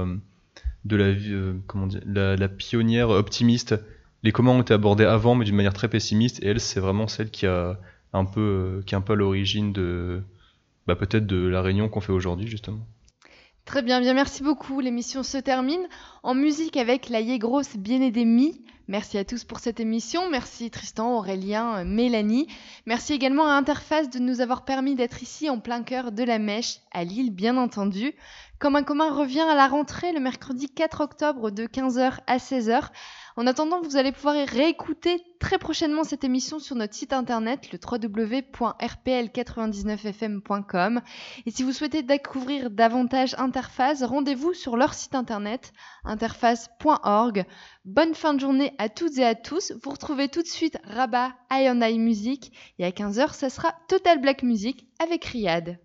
la pionnière optimiste. Les communs ont été abordés avant mais d'une manière très pessimiste, et elle c'est vraiment celle qui est un peu à l'origine de peut-être de la réunion qu'on fait aujourd'hui justement. Très bien, merci beaucoup. L'émission se termine en musique avec la Yegros Bienedemi. Merci à tous pour cette émission. Merci Tristan, Aurélien, Mélanie. Merci également à Interface de nous avoir permis d'être ici en plein cœur de la Mèche, à Lille bien entendu. Comme un commun revient à la rentrée le mercredi 4 octobre de 15h à 16h. En attendant, vous allez pouvoir réécouter très prochainement cette émission sur notre site internet, le www.rpl99fm.com. Et si vous souhaitez découvrir davantage Interphase, rendez-vous sur leur site internet, interphase.org. Bonne fin de journée à toutes et à tous. Vous retrouvez tout de suite Rabat, Eye on Eye Music. Et à 15h, ça sera Total Black Music avec Riyad.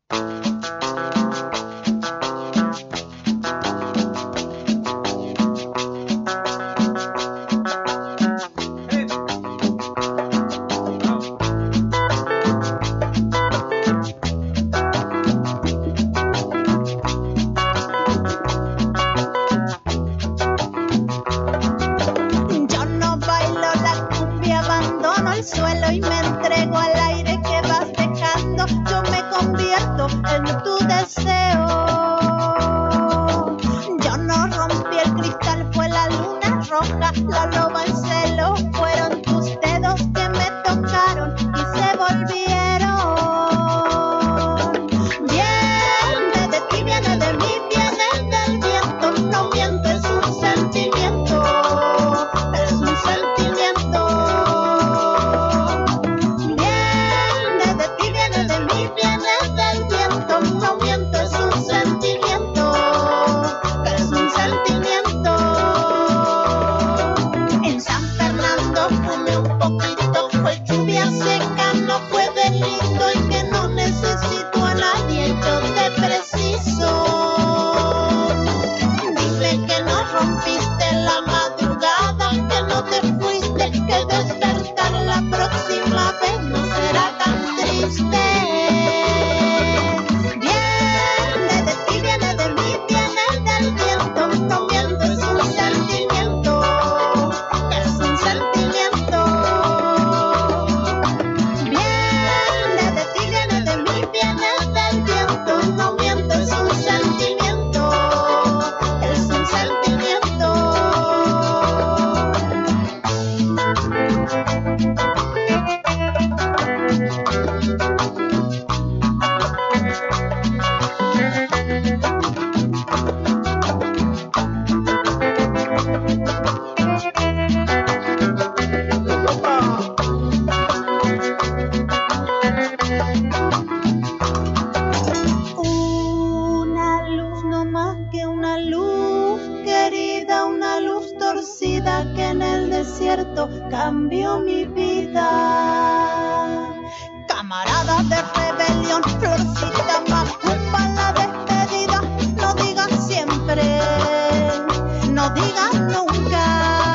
Suelo y me entrego al aire que vas dejando. Yo me convierto en tu deseo. Yo no rompí el cristal, fue la luna roja, la loba en celo. Fueron tus dedos que me tocaron y se volvieron. Viene de ti, viene de mí, viene del viento. No miento, es un sentimiento. Es un sentimiento. Cambió mi vida. Camarada de rebelión, florcita macumba, la despedida. No digas siempre, no digas nunca.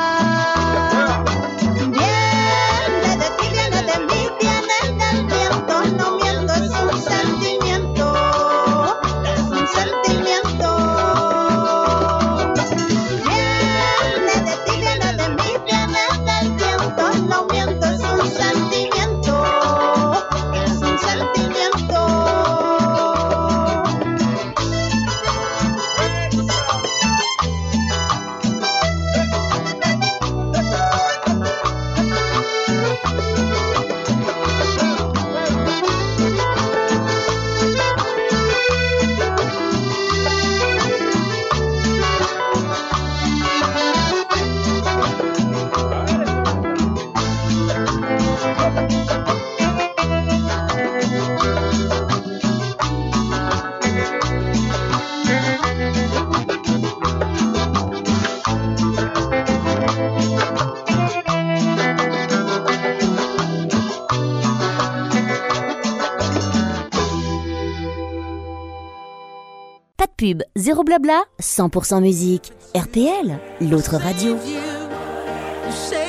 Viene de ti, viene de mí, viene del viento. No miento, es un sentimiento. Es un sentimiento. Viene de ti, viene de mí, viene del viento. No miento, es un sentimiento. Es un sentimiento. Pas de pub, zéro blabla, 100% musique. RPL, l'autre radio. You say